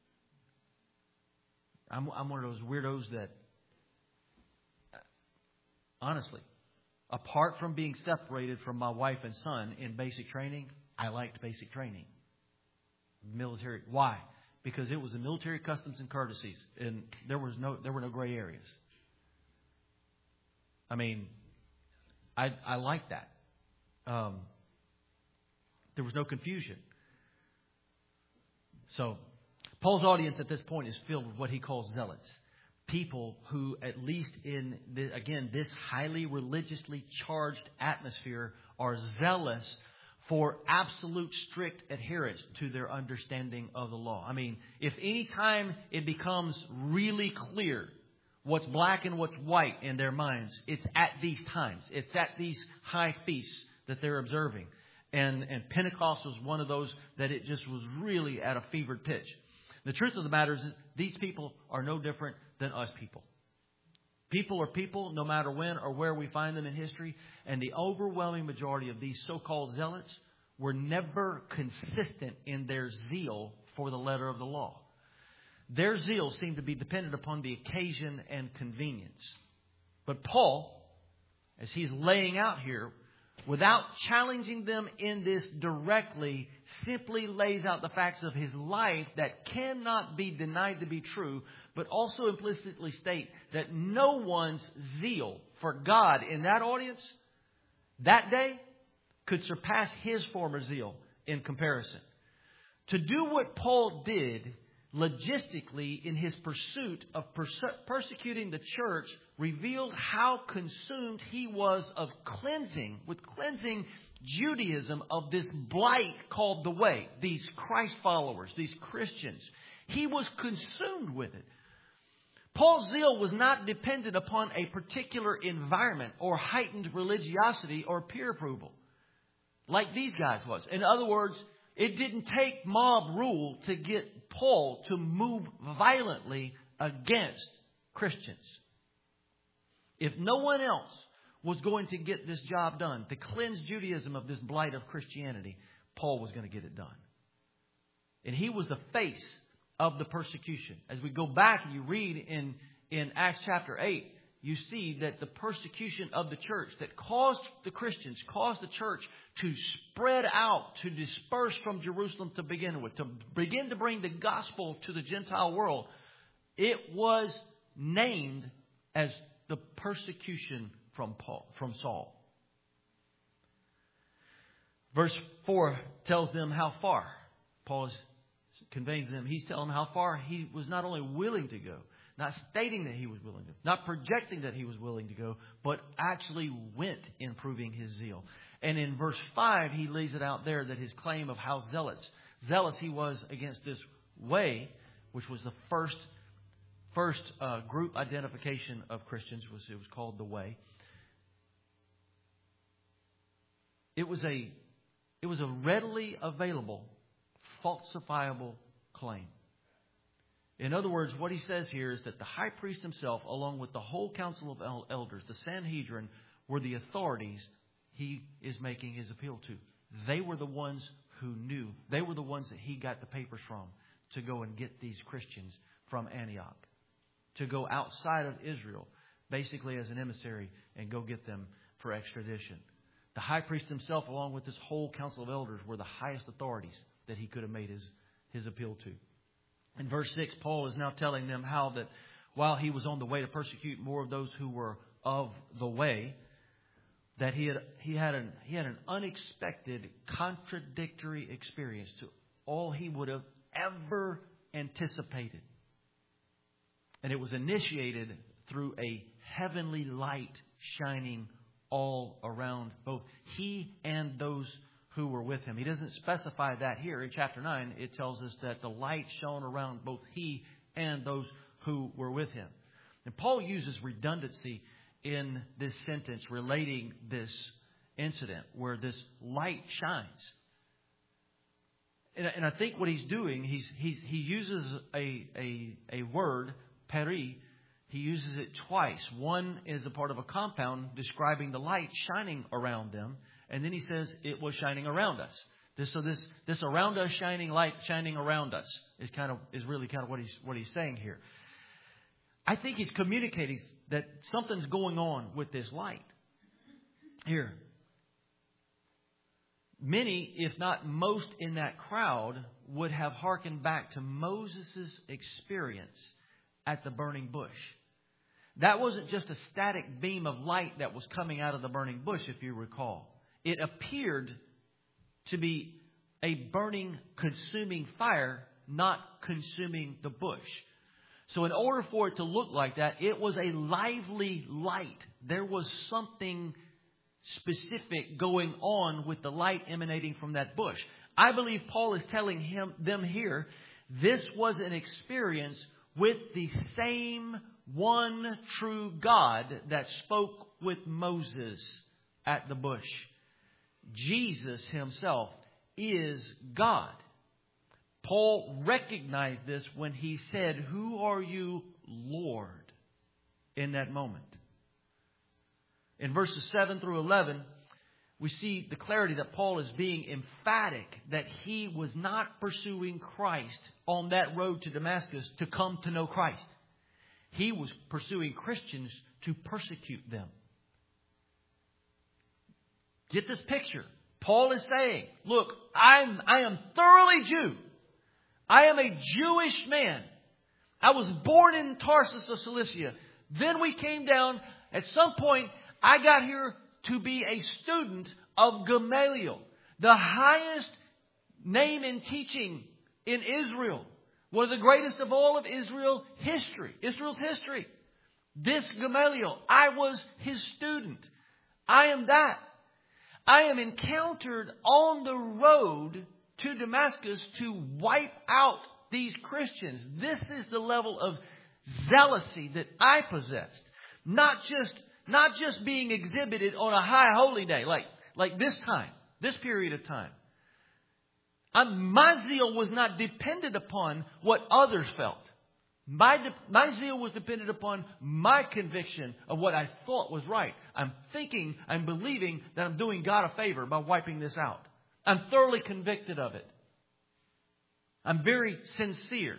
[SPEAKER 2] I'm one of those weirdos that, honestly, apart from being separated from my wife and son in basic training, I liked basic training. Military. Why? Because it was the military customs and courtesies, and there were no gray areas. I liked that. There was no confusion. So, Paul's audience at this point is filled with what he calls zealots. People who, at least in, this highly religiously charged atmosphere, are zealous for absolute strict adherence to their understanding of the law. If any time it becomes really clear what's black and what's white in their minds, it's at these times. It's at these high feasts that they're observing. And Pentecost was one of those that it just was really at a fevered pitch. The truth of the matter is these people are no different than us people. People are people no matter when or where we find them in history. And the overwhelming majority of these so-called zealots were never consistent in their zeal for the letter of the law. Their zeal seemed to be dependent upon the occasion and convenience. But Paul, as he's laying out here, without challenging them in this directly, simply lays out the facts of his life that cannot be denied to be true, but also implicitly state that no one's zeal for God in that audience that day could surpass his former zeal in comparison. To do what Paul did logistically in his pursuit of persecuting the church revealed how consumed he was of cleansing Judaism of this blight called the Way, these Christ followers, these Christians. He was consumed with it. Paul's zeal was not dependent upon a particular environment or heightened religiosity or peer approval like these guys was. In other words, it didn't take mob rule to get Paul to move violently against Christians. If no one else was going to get this job done, to cleanse Judaism of this blight of Christianity, Paul was going to get it done. And he was the face of the persecution. As we go back and you read in Acts chapter 8, you see that the persecution of the church that caused the Christians, caused the church to spread out, to disperse from Jerusalem to begin with, to begin to bring the gospel to the Gentile world. It was named as the persecution from Saul. Verse 4 tells them how far. Paul is conveying to them. He's telling them how far he was not only willing to go, not stating that he was willing to, not projecting that he was willing to go, but actually went in proving his zeal. And in verse 5, he lays it out there that his claim of how zealous he was against this way, which was the first group identification of Christians, it was called the Way. It was a readily available, falsifiable claim. In other words, what he says here is that the high priest himself, along with the whole council of elders, the Sanhedrin, were the authorities he is making his appeal to. They were the ones who knew. They were the ones that he got the papers from to go and get these Christians from Antioch, to go outside of Israel, basically as an emissary, and go get them for extradition. The high priest himself, along with this whole council of elders, were the highest authorities that he could have made his appeal to. In verse 6, Paul is now telling them how that while he was on the way to persecute more of those who were of the way, that he had an unexpected, contradictory experience to all he would have ever anticipated. And it was initiated through a heavenly light shining all around both he and those who were with him. He doesn't specify that here. In chapter 9, it tells us that the light shone around both he and those who were with him. And Paul uses redundancy in this sentence relating this incident where this light shines. And I think what he's doing, he uses a word, peri. He uses it twice. One is a part of a compound describing the light shining around them. And then he says it was shining around us. This around us shining light shining around us is really what he's saying here. I think he's communicating that something's going on with this light. Here. Many, if not most in that crowd, would have hearkened back to Moses' experience at the burning bush. That wasn't just a static beam of light that was coming out of the burning bush, if you recall. It appeared to be a burning, consuming fire, not consuming the bush. So in order for it to look like that, it was a lively light. There was something specific going on with the light emanating from that bush. I believe Paul is telling them here, this was an experience with the same one true God that spoke with Moses at the bush. Jesus himself is God. Paul recognized this when he said, "Who are you, Lord?" in that moment. In verses 7 through 11, we see the clarity that Paul is being emphatic that he was not pursuing Christ on that road to Damascus to come to know Christ. He was pursuing Christians to persecute them. Get this picture. Paul is saying, look, I am thoroughly Jew. I am a Jewish man. I was born in Tarsus of Cilicia. Then we came down. At some point, I got here to be a student of Gamaliel, the highest name in teaching in Israel. One of the greatest of all of Israel's history. This Gamaliel, I was his student. I am that. I am encountered on the road to Damascus to wipe out these Christians. This is the level of zealousy that I possessed. Not just being exhibited on a high holy day like this time, this period of time. My zeal was not dependent upon what others felt. My zeal was dependent upon my conviction of what I thought was right. I'm believing that I'm doing God a favor by wiping this out. I'm thoroughly convicted of it. I'm very sincere.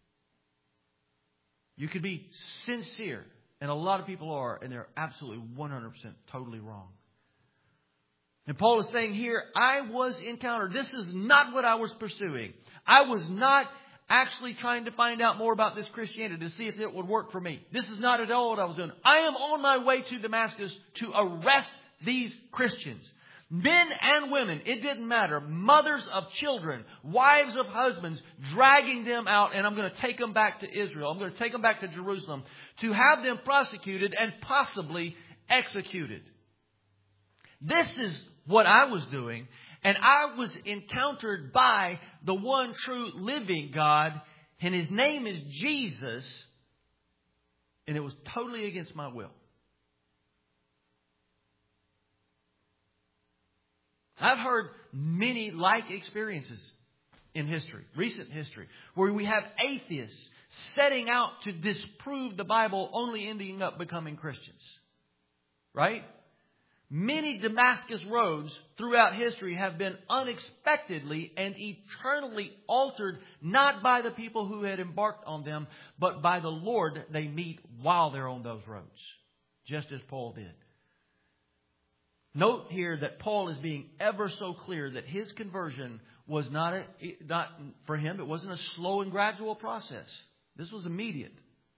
[SPEAKER 2] You could be sincere, and a lot of people are, and they're absolutely 100% totally wrong. And Paul is saying here, I was encountered. This is not what I was pursuing. I was not actually trying to find out more about this Christianity to see if it would work for me. This is not at all what I was doing. I am on my way to Damascus to arrest these Christians. Men and women, it didn't matter. Mothers of children, wives of husbands, dragging them out, and I'm going to take them back to Israel. I'm going to take them back to Jerusalem to have them prosecuted and possibly executed. This is what I was doing, and I was encountered by the one true living God, and His name is Jesus, and it was totally against my will. I've heard many like experiences in history, recent history, where we have atheists setting out to disprove the Bible, only ending up becoming Christians. Right? Many Damascus roads throughout history have been unexpectedly and eternally altered, not by the people who had embarked on them, but by the Lord they meet while they're on those roads, just as Paul did. Note here that Paul is being ever so clear that his conversion was not for him. It wasn't a slow and gradual process. This was immediate.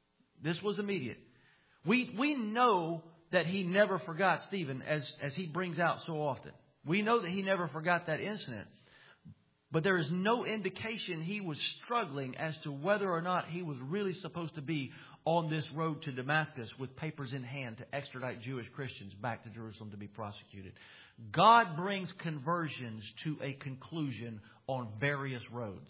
[SPEAKER 2] We know that he never forgot Stephen, as he brings out so often. We know that he never forgot that incident. But there is no indication he was struggling as to whether or not he was really supposed to be on this road to Damascus with papers in hand to extradite Jewish Christians back to Jerusalem to be prosecuted. God brings conversions to a conclusion on various roads.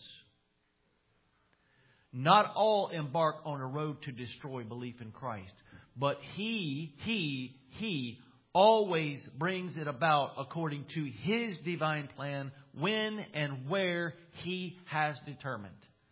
[SPEAKER 2] Not all embark on a road to destroy belief in Christ, but He always brings it about according to His divine plan, when and where He has determined.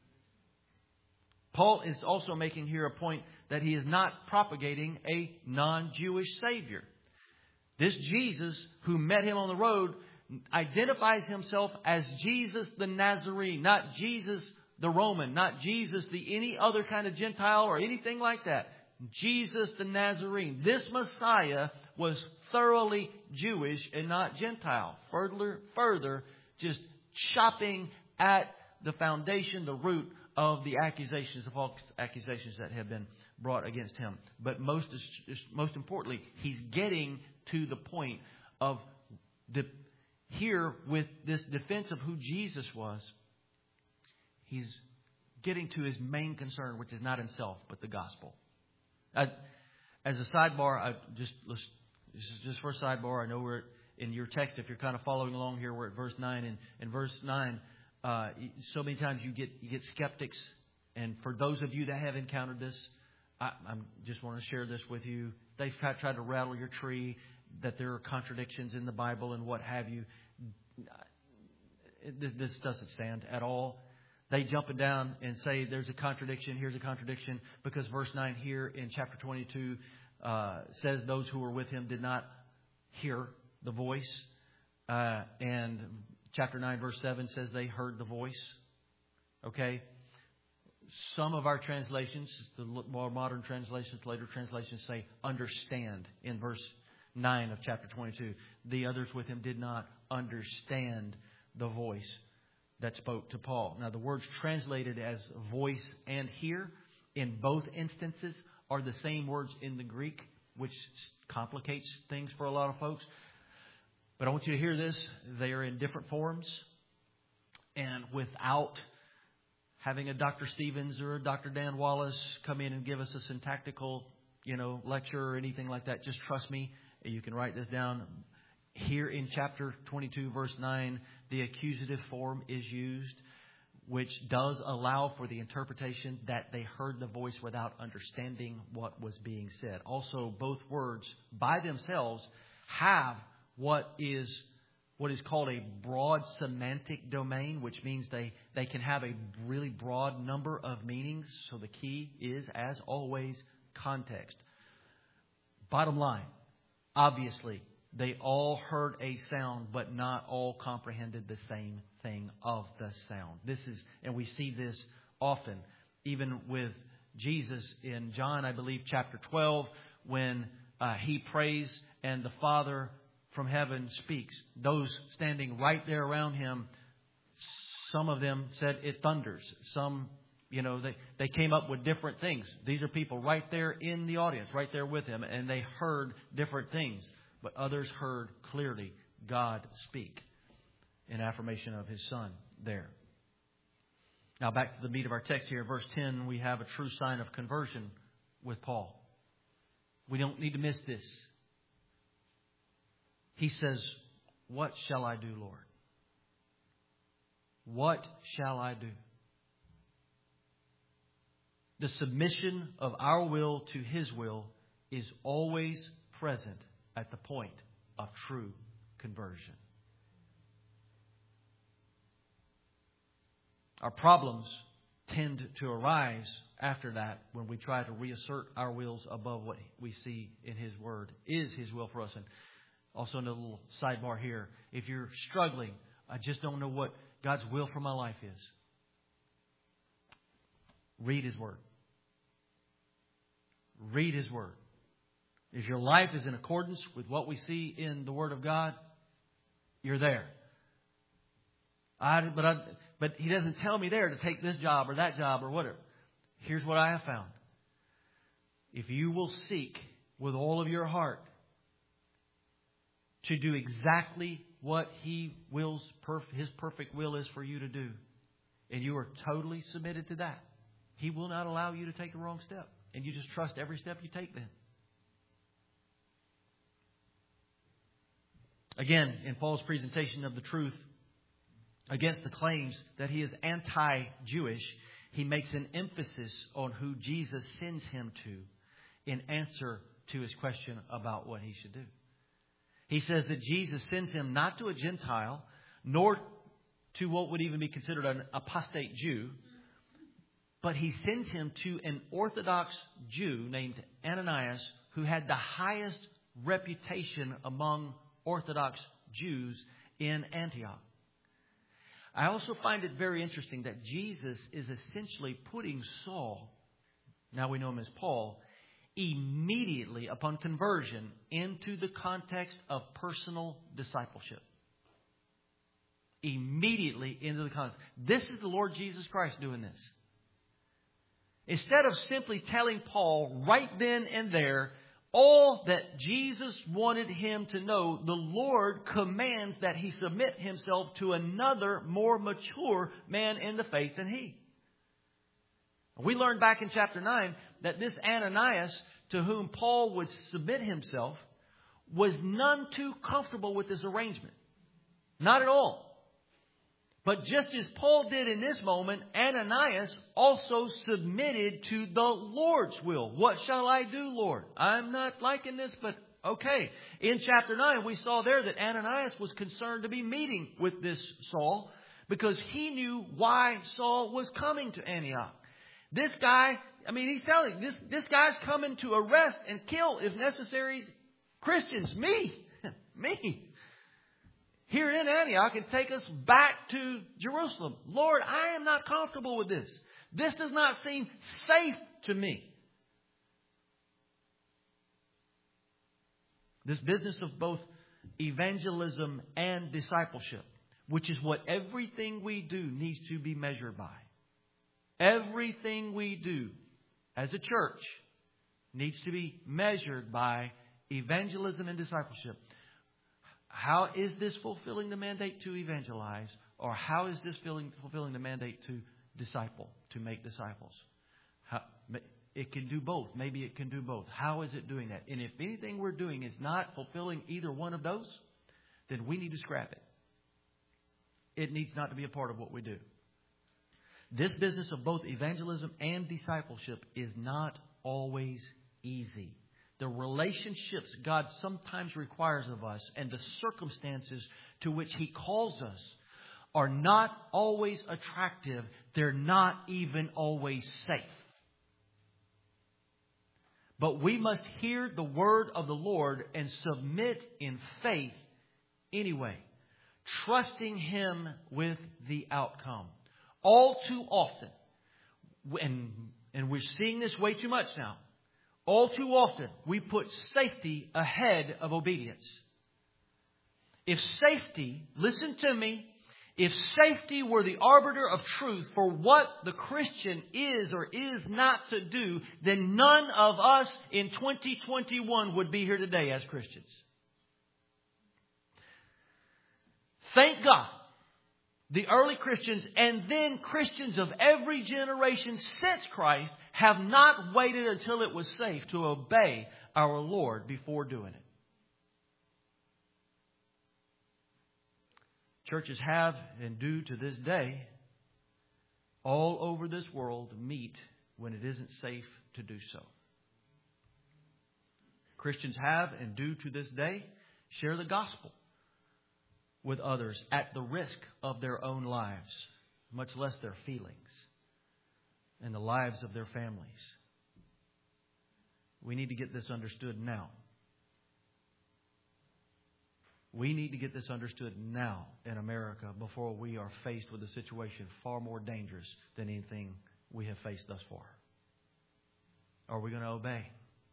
[SPEAKER 2] Paul is also making here a point that he is not propagating a non-Jewish Savior. This Jesus who met him on the road identifies himself as Jesus the Nazarene, not Jesus the Roman, not Jesus the any other kind of Gentile or anything like that. Jesus the Nazarene. This Messiah was thoroughly Jewish and not Gentile. Further, just chopping at the foundation, the root of the accusations, the false accusations that have been brought against him. But most importantly, he's getting to the point of here with this defense of who Jesus was. He's getting to his main concern, which is not himself, but the gospel. As a sidebar, this is just for a sidebar. I know we're in your text. If you're kind of following along here, we're at verse 9. And in verse 9, so many times you get skeptics. And for those of you that have encountered this, I just want to share this with you. They've tried to rattle your tree, that there are contradictions in the Bible and what have you. This doesn't stand at all. They jump down and say there's a contradiction, here's a contradiction, because verse 9 here in chapter 22 says those who were with him did not hear the voice. And chapter 9, verse 7 says they heard the voice. Okay? Some of our translations, the more modern translations, later translations say understand in verse 9 of chapter 22. The others with him did not understand the voice that spoke to Paul. Now, the words translated as voice and hear in both instances are the same words in the Greek, which complicates things for a lot of folks. But I want you to hear this. They are in different forms. And without having a Dr. Stevens or a Dr. Dan Wallace come in and give us a syntactical, lecture or anything like that, just trust me. You can write this down. Here in chapter 22, verse 9, the accusative form is used, which does allow for the interpretation that they heard the voice without understanding what was being said. Also, both words by themselves have what is called a broad semantic domain, which means they can have a really broad number of meanings. So the key is, as always, context. Bottom line, obviously, they all heard a sound, but not all comprehended the same thing of the sound. And we see this often, even with Jesus in John, I believe, chapter 12, when he prays and the Father from heaven speaks. Those standing right there around him, some of them said it thunders. Some, they came up with different things. These are people right there in the audience, right there with him, and they heard different things. But others heard clearly God speak in affirmation of His Son there. Now back to the meat of our text here. Verse 10, we have a true sign of conversion with Paul. We don't need to miss this. He says, "What shall I do, Lord? What shall I do?" The submission of our will to His will is always present at the point of true conversion. Our problems tend to arise after that when we try to reassert our wills above what we see in His Word is His will for us. And also, in a little sidebar here, if you're struggling, I just don't know what God's will for my life is, read His Word. Read His Word. If your life is in accordance with what we see in the Word of God, you're there. But He doesn't tell me there to take this job or that job or whatever. Here's what I have found. If you will seek with all of your heart to do exactly what He wills, His perfect will is for you to do, and you are totally submitted to that, He will not allow you to take the wrong step. And you just trust every step you take then. Again, in Paul's presentation of the truth against the claims that he is anti-Jewish, he makes an emphasis on who Jesus sends him to in answer to his question about what he should do. He says that Jesus sends him not to a Gentile, nor to what would even be considered an apostate Jew, but he sends him to an Orthodox Jew named Ananias, who had the highest reputation among Orthodox Jews in Antioch. I also find it very interesting that Jesus is essentially putting Saul, now we know him as Paul, immediately upon conversion into the context of personal discipleship. Immediately into the context. This is the Lord Jesus Christ doing this. Instead of simply telling Paul right then and there all that Jesus wanted him to know, the Lord commands that he submit himself to another, more mature man in the faith than he. We learned back in chapter 9 that this Ananias, to whom Paul would submit himself, was none too comfortable with this arrangement. Not at all. But just as Paul did in this moment, Ananias also submitted to the Lord's will. What shall I do, Lord? I'm not liking this, but okay. In chapter 9, we saw there that Ananias was concerned to be meeting with this Saul because he knew why Saul was coming to Antioch. This guy, he's telling you, this guy's coming to arrest and kill, if necessary, Christians. Me. here in Antioch and take us back to Jerusalem. Lord, I am not comfortable with this. This does not seem safe to me. This business of both evangelism and discipleship, which is what everything we do needs to be measured by. Everything we do as a church needs to be measured by evangelism and discipleship. How is this fulfilling the mandate to evangelize? Or how is this fulfilling the mandate to disciple, to make disciples? It can do both. Maybe it can do both. How is it doing that? And if anything we're doing is not fulfilling either one of those, then we need to scrap it. It needs not to be a part of what we do. This business of both evangelism and discipleship is not always easy. The relationships God sometimes requires of us and the circumstances to which He calls us are not always attractive. They're not even always safe. But we must hear the word of the Lord and submit in faith anyway, trusting Him with the outcome. All too often, and we're seeing this way too much now, all too often we put safety ahead of obedience. If safety, listen to me, if safety were the arbiter of truth for what the Christian is or is not to do, then none of us in 2021 would be here today as Christians. Thank God, the early Christians and then Christians of every generation since Christ have not waited until it was safe to obey our Lord before doing it. Churches have and do to this day, all over this world, meet when it isn't safe to do so. Christians have and do to this day share the gospel with others at the risk of their own lives, much less their feelings and the lives of their families. We need to get this understood now. We need to get this understood now in America before we are faced with a situation far more dangerous than anything we have faced thus far. Are we going to obey?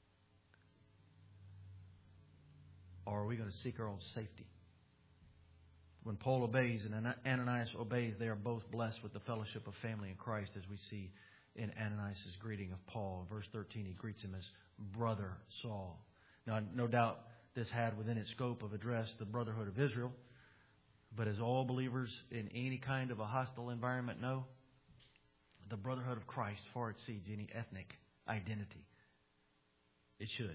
[SPEAKER 2] Or are we going to seek our own safety? When Paul obeys and Ananias obeys, they are both blessed with the fellowship of family in Christ, as we see in Ananias' greeting of Paul. In verse 13, he greets him as brother Saul. Now, no doubt this had within its scope of address the brotherhood of Israel. But as all believers in any kind of a hostile environment know, the brotherhood of Christ far exceeds any ethnic identity. It should.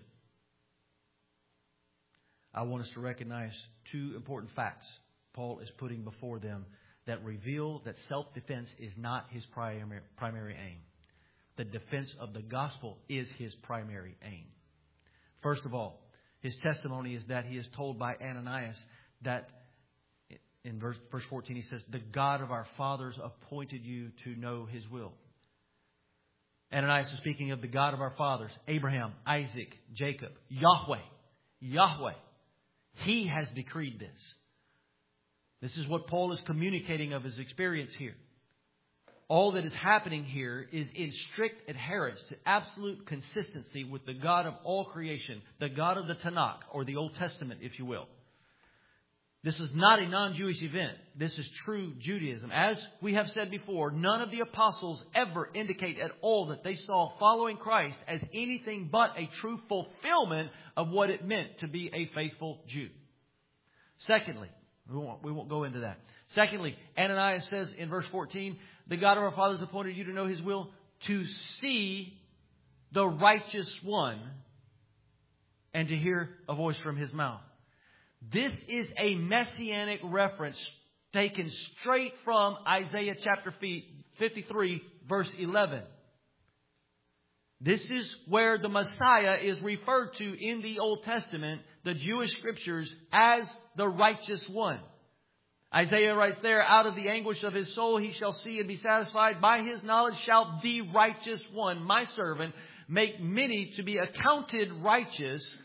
[SPEAKER 2] I want us to recognize two important facts Paul is putting before them that reveal that self-defense is not his primary aim. The defense of the gospel is his primary aim. First of all, his testimony is that he is told by Ananias that in verse 14 he says, the God of our fathers appointed you to know His will. Ananias is speaking of the God of our fathers, Abraham, Isaac, Jacob, Yahweh. Yahweh. He has decreed this. This is what Paul is communicating of his experience here. All that is happening here is in strict adherence to absolute consistency with the God of all creation, the God of the Tanakh, or the Old Testament, if you will. This is not a non-Jewish event. This is true Judaism. As we have said before, none of the apostles ever indicate at all that they saw following Christ as anything but a true fulfillment of what it meant to be a faithful Jew. Secondly, we won't go into that. Secondly, Ananias says in verse 14, the God of our fathers appointed you to know His will, to see the righteous one and to hear a voice from His mouth. This is a messianic reference taken straight from Isaiah chapter 53, verse 11. This is where the Messiah is referred to in the Old Testament, the Jewish scriptures, as the righteous one. Isaiah writes there, out of the anguish of his soul he shall see and be satisfied. By his knowledge shall the righteous one, my servant, make many to be accounted righteous.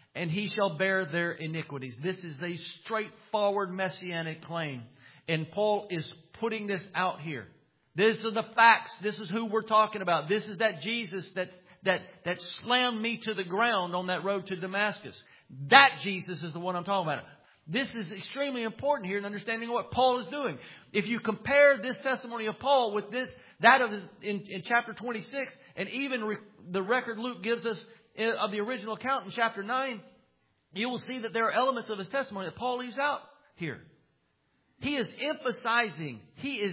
[SPEAKER 2] and He shall bear their iniquities. This is a straightforward messianic claim. And Paul is putting this out here. These are the facts. This is who we're talking about. This is that Jesus that slammed me to the ground on that road to Damascus. That Jesus is the one I'm talking about. This is extremely important here in understanding what Paul is doing. If you compare this testimony of Paul with that of in chapter 26, and even the record Luke gives us of the original account in chapter 9, you will see that there are elements of his testimony that Paul leaves out here. He is emphasizing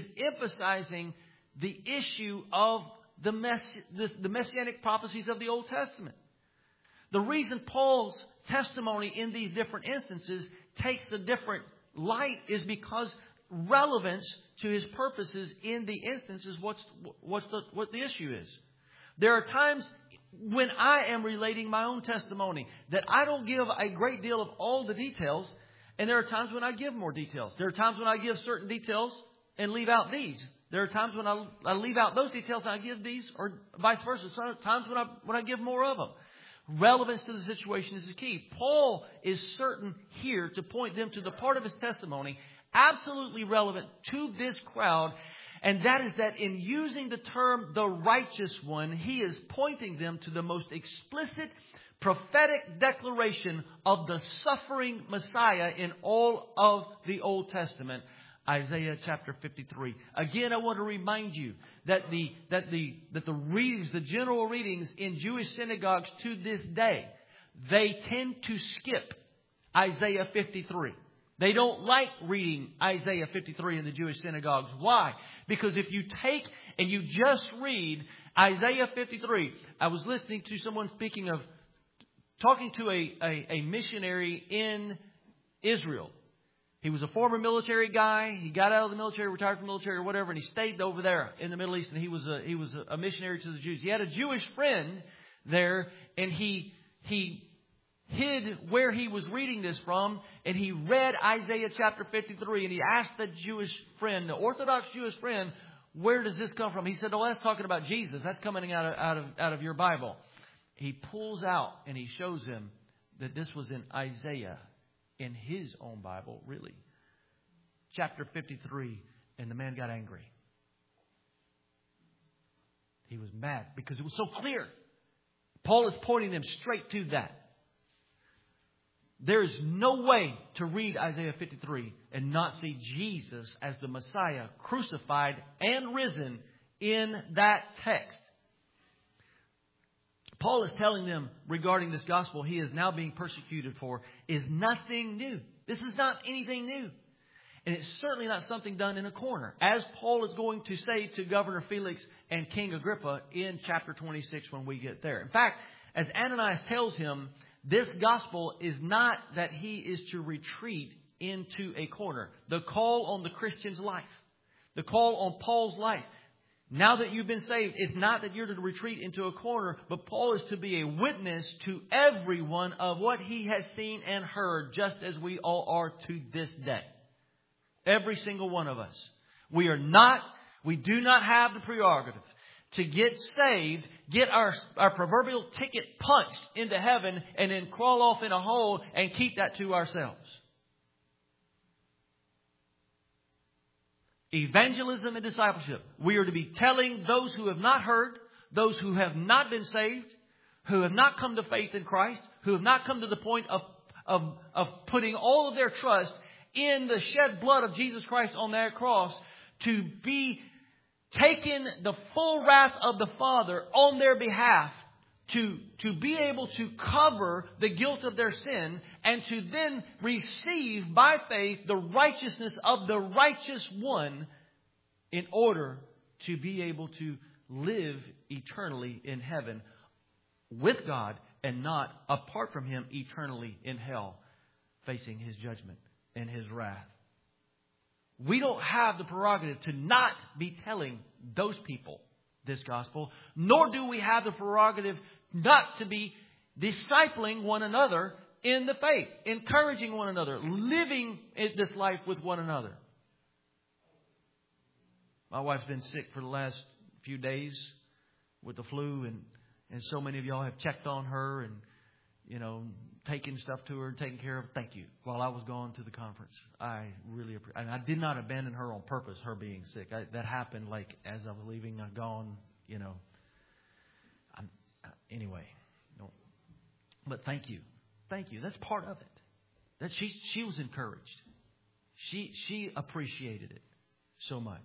[SPEAKER 2] the issue of the messianic prophecies of the Old Testament. The reason Paul's testimony in these different instances takes a different light is because relevance to his purposes in the instances what the issue is. There are times when I am relating my own testimony that I don't give a great deal of all the details, and there are times when I give more details. There are times when I give certain details and leave out these. There are times when I leave out those details and I give these, or vice versa. Sometimes when I give more of them. Relevance to the situation is the key. Paul is certain here to point them to the part of his testimony absolutely relevant to this crowd. And that is that in using the term the righteous one, he is pointing them to the most explicit prophetic declaration of the suffering Messiah in all of the Old Testament, Isaiah chapter 53. Again, I want to remind you that the readings, the general readings in Jewish synagogues to this day, they tend to skip Isaiah 53. They don't like reading Isaiah 53 in the Jewish synagogues. Why? Because if you take and you just read Isaiah 53, I was listening to someone talking to a missionary in Israel. He was a former military guy. He got out of the military, retired from the military or whatever, and he stayed over there in the Middle East, and he was a missionary to the Jews. He had a Jewish friend there, and he hid where he was reading this from, and he read Isaiah chapter 53, and he asked the Jewish friend, the Orthodox Jewish friend, where does this come from? He said, that's talking about Jesus. That's coming out of your Bible. He pulls out and he shows him that this was in Isaiah, in his own Bible, really. Chapter 53, and the man got angry. He was mad because it was so clear. Paul is pointing them straight to that. There is no way to read Isaiah 53 and not see Jesus as the Messiah, crucified and risen in that text. Paul is telling them regarding this gospel he is now being persecuted for is nothing new. This is not anything new. And it's certainly not something done in a corner. As Paul is going to say to Governor Felix and King Agrippa in chapter 26 when we get there. In fact, as Ananias tells him, this gospel is not that he is to retreat into a corner. The call on the Christian's life, the call on Paul's life, now that you've been saved, it's not that you're to retreat into a corner, but Paul is to be a witness to everyone of what he has seen and heard, just as we all are to this day. Every single one of us. We do not have the prerogative to get saved, get our proverbial ticket punched into heaven, and then crawl off in a hole and keep that to ourselves. Evangelism and discipleship. We are to be telling those who have not heard, those who have not been saved, who have not come to faith in Christ, who have not come to the point of putting all of their trust in the shed blood of Jesus Christ on that cross, to be taking the full wrath of the Father on their behalf, to be able to cover the guilt of their sin, and to then receive by faith the righteousness of the righteous one in order to be able to live eternally in heaven with God and not apart from Him eternally in hell, facing His judgment and His wrath. We don't have the prerogative to not be telling those people this gospel, nor do we have the prerogative not to be discipling one another in the faith, encouraging one another, living this life with one another. My wife's been sick for the last few days with the flu, and so many of y'all have checked on her and, taking stuff to her, taking care of. Thank you. While I was gone to the conference, I really appreciate. And I did not abandon her on purpose. Her being sick, that happened like as I was leaving. I'd gone. Anyway. No. But thank you. That's part of it. That she was encouraged. She appreciated it so much.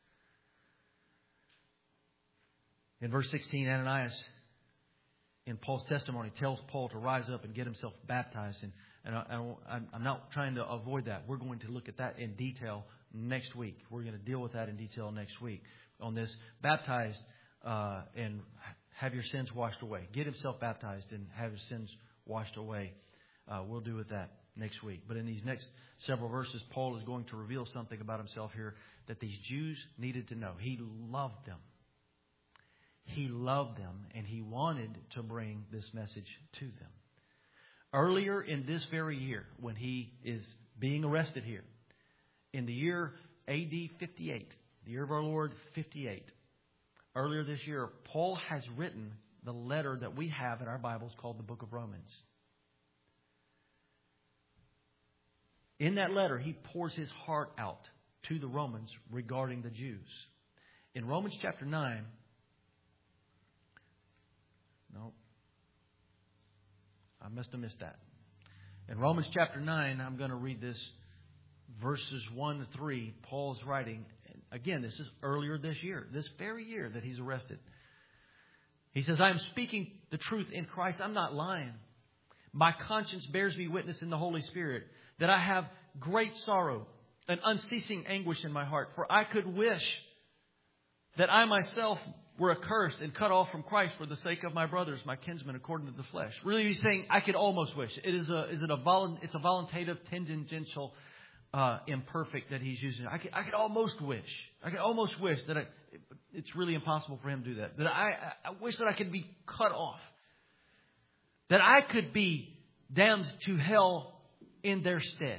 [SPEAKER 2] In verse 16, Ananias, in Paul's testimony, tells Paul to rise up and get himself baptized. And I'm not trying to avoid that. We're going to look at that in detail next week. We're going to deal with that in detail next week on this. Baptized and have your sins washed away. Get himself baptized and have his sins washed away. We'll do with that next week. But in these next several verses, Paul is going to reveal something about himself here that these Jews needed to know. He loved them. He loved them, and he wanted to bring this message to them. Earlier in this very year, when he is being arrested here, in the year AD 58, the year of our Lord 58, earlier this year, Paul has written the letter that we have in our Bibles called the Book of Romans. In that letter, he pours his heart out to the Romans regarding the Jews. In Romans chapter 9, I must have missed that. In Romans chapter 9, I'm going to read this, verses 1 to 3. Paul's writing, again, this is earlier this year, this very year that he's arrested. He says, I am speaking the truth in Christ. I'm not lying. My conscience bears me witness in the Holy Spirit that I have great sorrow and unceasing anguish in my heart. For I could wish that I myself were accursed and cut off from Christ for the sake of my brothers, my kinsmen, according to the flesh. Really, he's saying, I could almost wish. It's a voluntative, tangential, imperfect that he's using. I could almost wish. I could almost wish that it's really impossible for him to do that. That I wish that I could be cut off. That I could be damned to hell in their stead.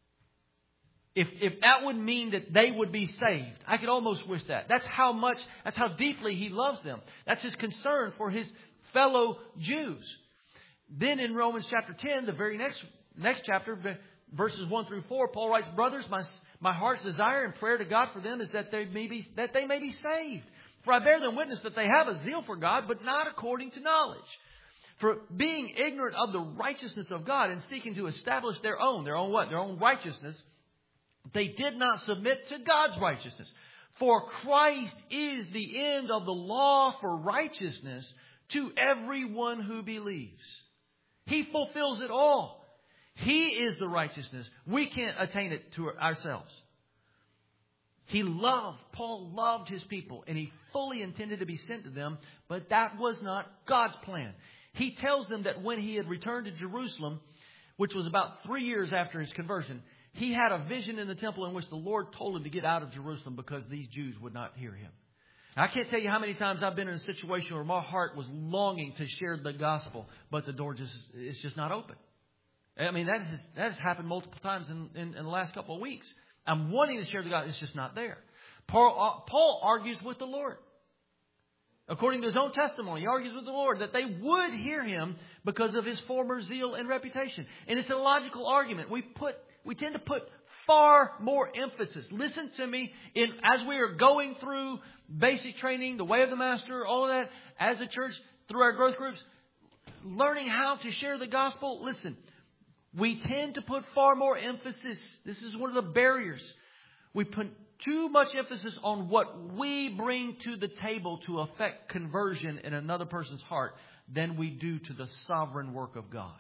[SPEAKER 2] If that would mean that they would be saved, I could almost wish that. That's how deeply he loves them. That's his concern for his fellow Jews. Then in Romans chapter 10, the very next chapter, verses 1 through 4, Paul writes, brothers, my heart's desire and prayer to God for them is that they may be saved. For I bear them witness that they have a zeal for God, but not according to knowledge. For being ignorant of the righteousness of God and seeking to establish their own what? Their own righteousness, they did not submit to God's righteousness. For Christ is the end of the law for righteousness to everyone who believes. He fulfills it all. He is the righteousness. We can't attain it to ourselves. Paul loved his people, and he fully intended to be sent to them, but that was not God's plan. He tells them that when he had returned to Jerusalem, which was about 3 years after his conversion, he had a vision in the temple in which the Lord told him to get out of Jerusalem because these Jews would not hear him. I can't tell you how many times I've been in a situation where my heart was longing to share the gospel, but the door it's just not open. I mean, that has happened multiple times in the last couple of weeks. I'm wanting to share the gospel. It's just not there. Paul argues with the Lord. According to his own testimony, he argues with the Lord that they would hear him because of his former zeal and reputation. And it's a logical argument. We tend to put far more emphasis. Listen to me. As we are going through basic training, the way of the master, all of that, as a church, through our growth groups, learning how to share the gospel. Listen, we tend to put far more emphasis. This is one of the barriers. We put too much emphasis on what we bring to the table to affect conversion in another person's heart than we do to the sovereign work of God.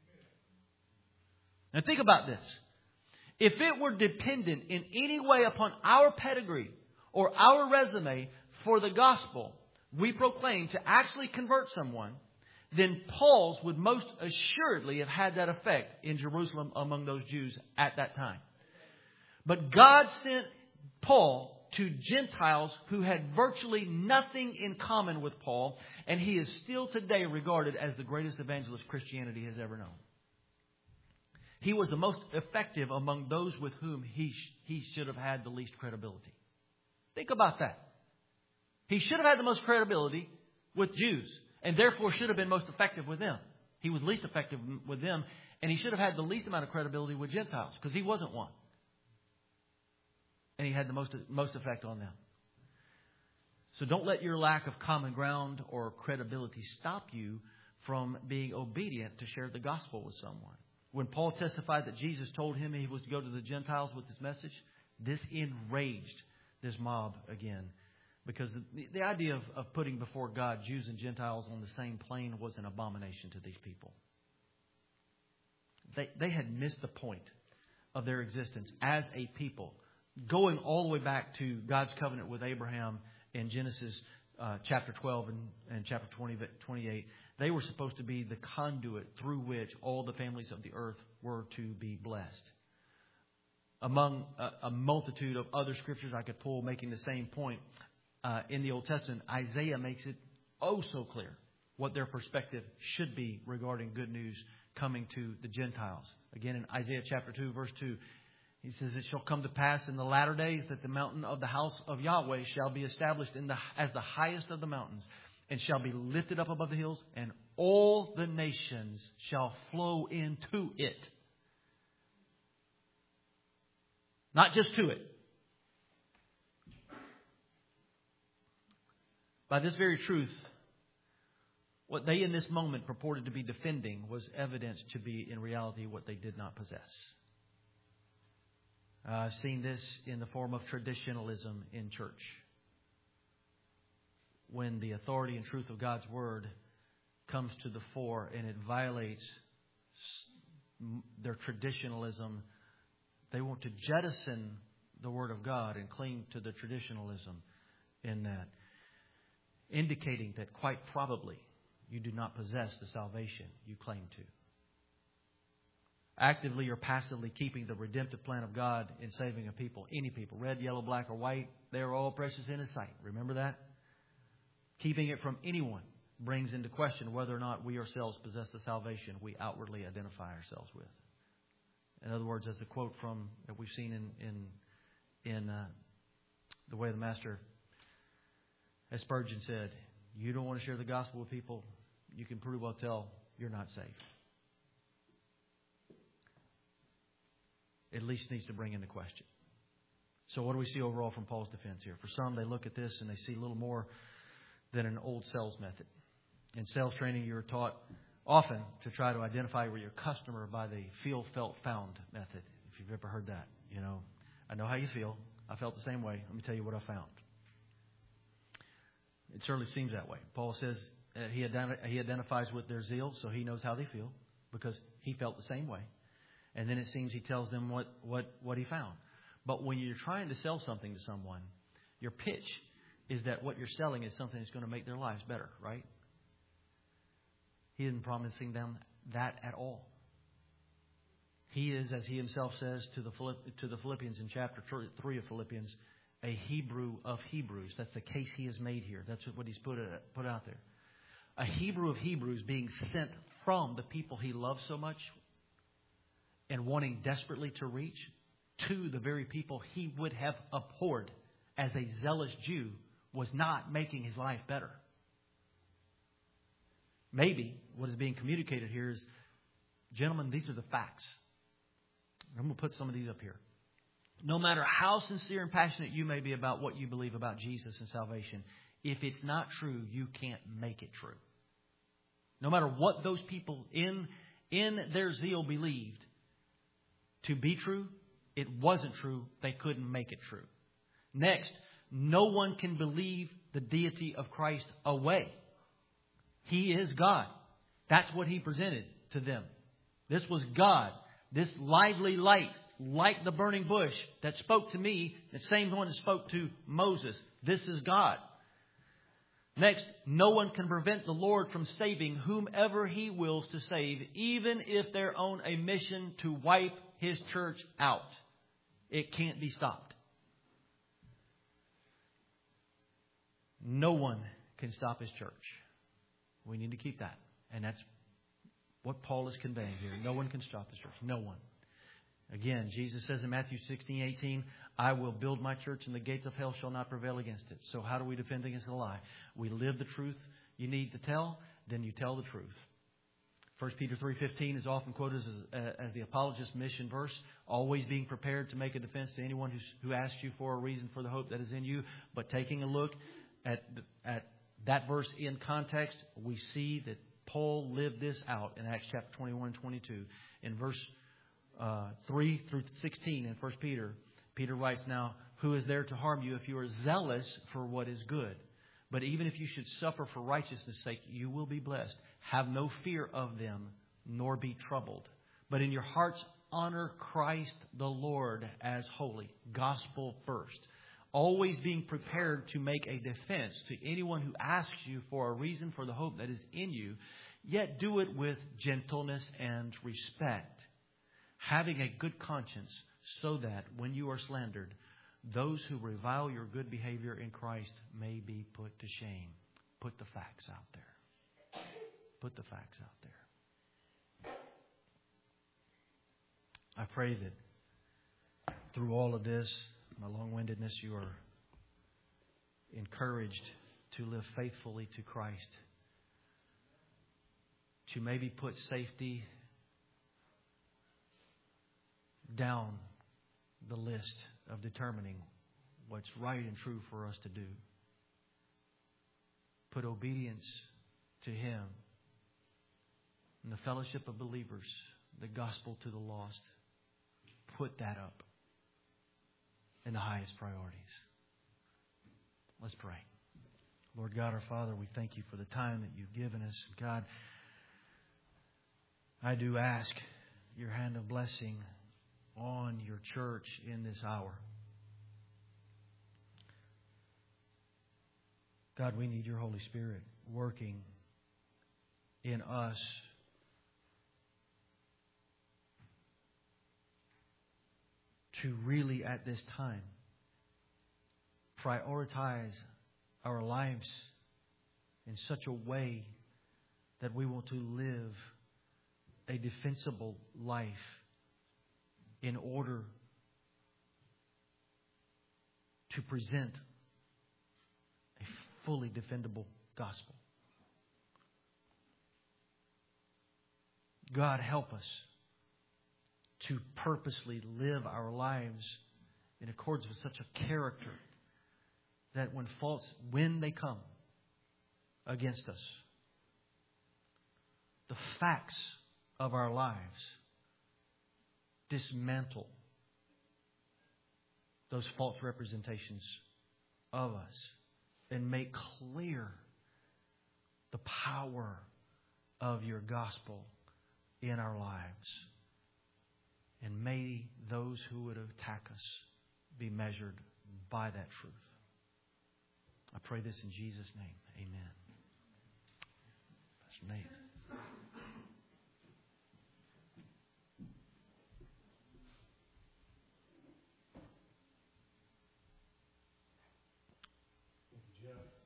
[SPEAKER 2] Now think about this. If it were dependent in any way upon our pedigree or our resume for the gospel we proclaim to actually convert someone, then Paul's would most assuredly have had that effect in Jerusalem among those Jews at that time. But God sent Paul to Gentiles who had virtually nothing in common with Paul, and he is still today regarded as the greatest evangelist Christianity has ever known. He was the most effective among those with whom he should have had the least credibility. Think about that. He should have had the most credibility with Jews, and therefore should have been most effective with them. He was least effective with them, and he should have had the least amount of credibility with Gentiles because he wasn't one. And he had the most effect on them. So don't let your lack of common ground or credibility stop you from being obedient to share the gospel with someone. When Paul testified that Jesus told him he was to go to the Gentiles with this message, this enraged this mob again. Because the idea of putting before God Jews and Gentiles on the same plane was an abomination to these people. They had missed the point of their existence as a people. Going all the way back to God's covenant with Abraham in Genesis chapter 12 and chapter 28, they were supposed to be the conduit through which all the families of the earth were to be blessed. Among a multitude of other scriptures I could pull making the same point, in the Old Testament, Isaiah makes it oh so clear what their perspective should be regarding good news coming to the Gentiles. Again, in Isaiah chapter 2, verse 2, he says, "It shall come to pass in the latter days that the mountain of the house of Yahweh shall be established as the highest of the mountains, and shall be lifted up above the hills, and all the nations shall flow into it." Not just to it. By this very truth, what they in this moment purported to be defending was evidenced to be in reality what they did not possess. I've seen this in the form of traditionalism in church. When the authority and truth of God's Word comes to the fore and it violates their traditionalism, they want to jettison the Word of God and cling to the traditionalism in that, indicating that quite probably you do not possess the salvation you claim to. Actively or passively keeping the redemptive plan of God in saving a people, any people, red, yellow, black, or white, they are all precious in His sight. Remember that? Keeping it from anyone brings into question whether or not we ourselves possess the salvation we outwardly identify ourselves with. In other words, as the quote from that we've seen in The Way of the Master, as Spurgeon said, you don't want to share the gospel with people, you can pretty well tell you're not saved. At least needs to bring into question. So what do we see overall from Paul's defense here? For some, they look at this and they see little more than an old sales method. In sales training, you're taught often to try to identify your customer by the feel, felt, found method. If you've ever heard that, I know how you feel. I felt the same way. Let me tell you what I found. It certainly seems that way. Paul says he identifies with their zeal, so he knows how they feel because he felt the same way. And then it seems he tells them what he found. But when you're trying to sell something to someone, your pitch is that what you're selling is something that's going to make their lives better, right? He isn't promising them that at all. He is, as he himself says to the Philippians in chapter 3 of Philippians, a Hebrew of Hebrews. That's the case he has made here. That's what he's put out there. A Hebrew of Hebrews being sent from the people he loves so much and wanting desperately to reach to the very people he would have abhorred as a zealous Jew was not making his life better. Maybe what is being communicated here is, gentlemen, these are the facts. I'm going to put some of these up here. No matter how sincere and passionate you may be about what you believe about Jesus and salvation, if it's not true, you can't make it true. No matter what those people in their zeal believed to be true, it wasn't true. They couldn't make it true. Next, no one can believe the deity of Christ away. He is God. That's what He presented to them. This was God. This lively light, like the burning bush that spoke to me, the same one that spoke to Moses. This is God. Next, no one can prevent the Lord from saving whomever He wills to save, even if they're on a mission to wipe His church out. It can't be stopped. No one can stop His church. We need to keep that. And that's what Paul is conveying here. No one can stop His church. No one. Again, Jesus says in Matthew 16:18, I will build my church and the gates of hell shall not prevail against it. So how do we defend against a lie? We live the truth you need to tell, then you tell the truth. 1 Peter 3:15 is often quoted as the apologist's mission verse, always being prepared to make a defense to anyone who asks you for a reason for the hope that is in you. But taking a look at that verse in context, we see that Paul lived this out in Acts chapter 21, 22. In verse 3 through 16 in 1 Peter, Peter writes, "Now, who is there to harm you if you are zealous for what is good? But even if you should suffer for righteousness' sake, you will be blessed. Have no fear of them, nor be troubled. But in your hearts honor Christ the Lord as holy." Gospel first. Always being prepared to make a defense to anyone who asks you for a reason for the hope that is in you, yet do it with gentleness and respect, having a good conscience, so that when you are slandered, those who revile your good behavior in Christ may be put to shame. Put the facts out there. Put the facts out there. I pray that through all of this, my long-windedness, you are encouraged to live faithfully to Christ. To maybe put safety down the list of determining what's right and true for us to do. Put obedience to Him and the fellowship of believers, the gospel to the lost. Put that up in the highest priorities. Let's pray. Lord God, our Father, we thank You for the time that You've given us. God, I do ask Your hand of blessing on Your church in this hour. God, we need Your Holy Spirit working in us to really, at this time, prioritize our lives in such a way that we want to live a defensible life in order to present a fully defendable gospel. God, help us to purposely live our lives in accordance with such a character that when they come against us, the facts of our lives dismantle those false representations of us and make clear the power of Your gospel in our lives. And may those who would attack us be measured by that truth. I pray this in Jesus' name. Amen. Pastor Nate.
[SPEAKER 3] Thank you, Jeff.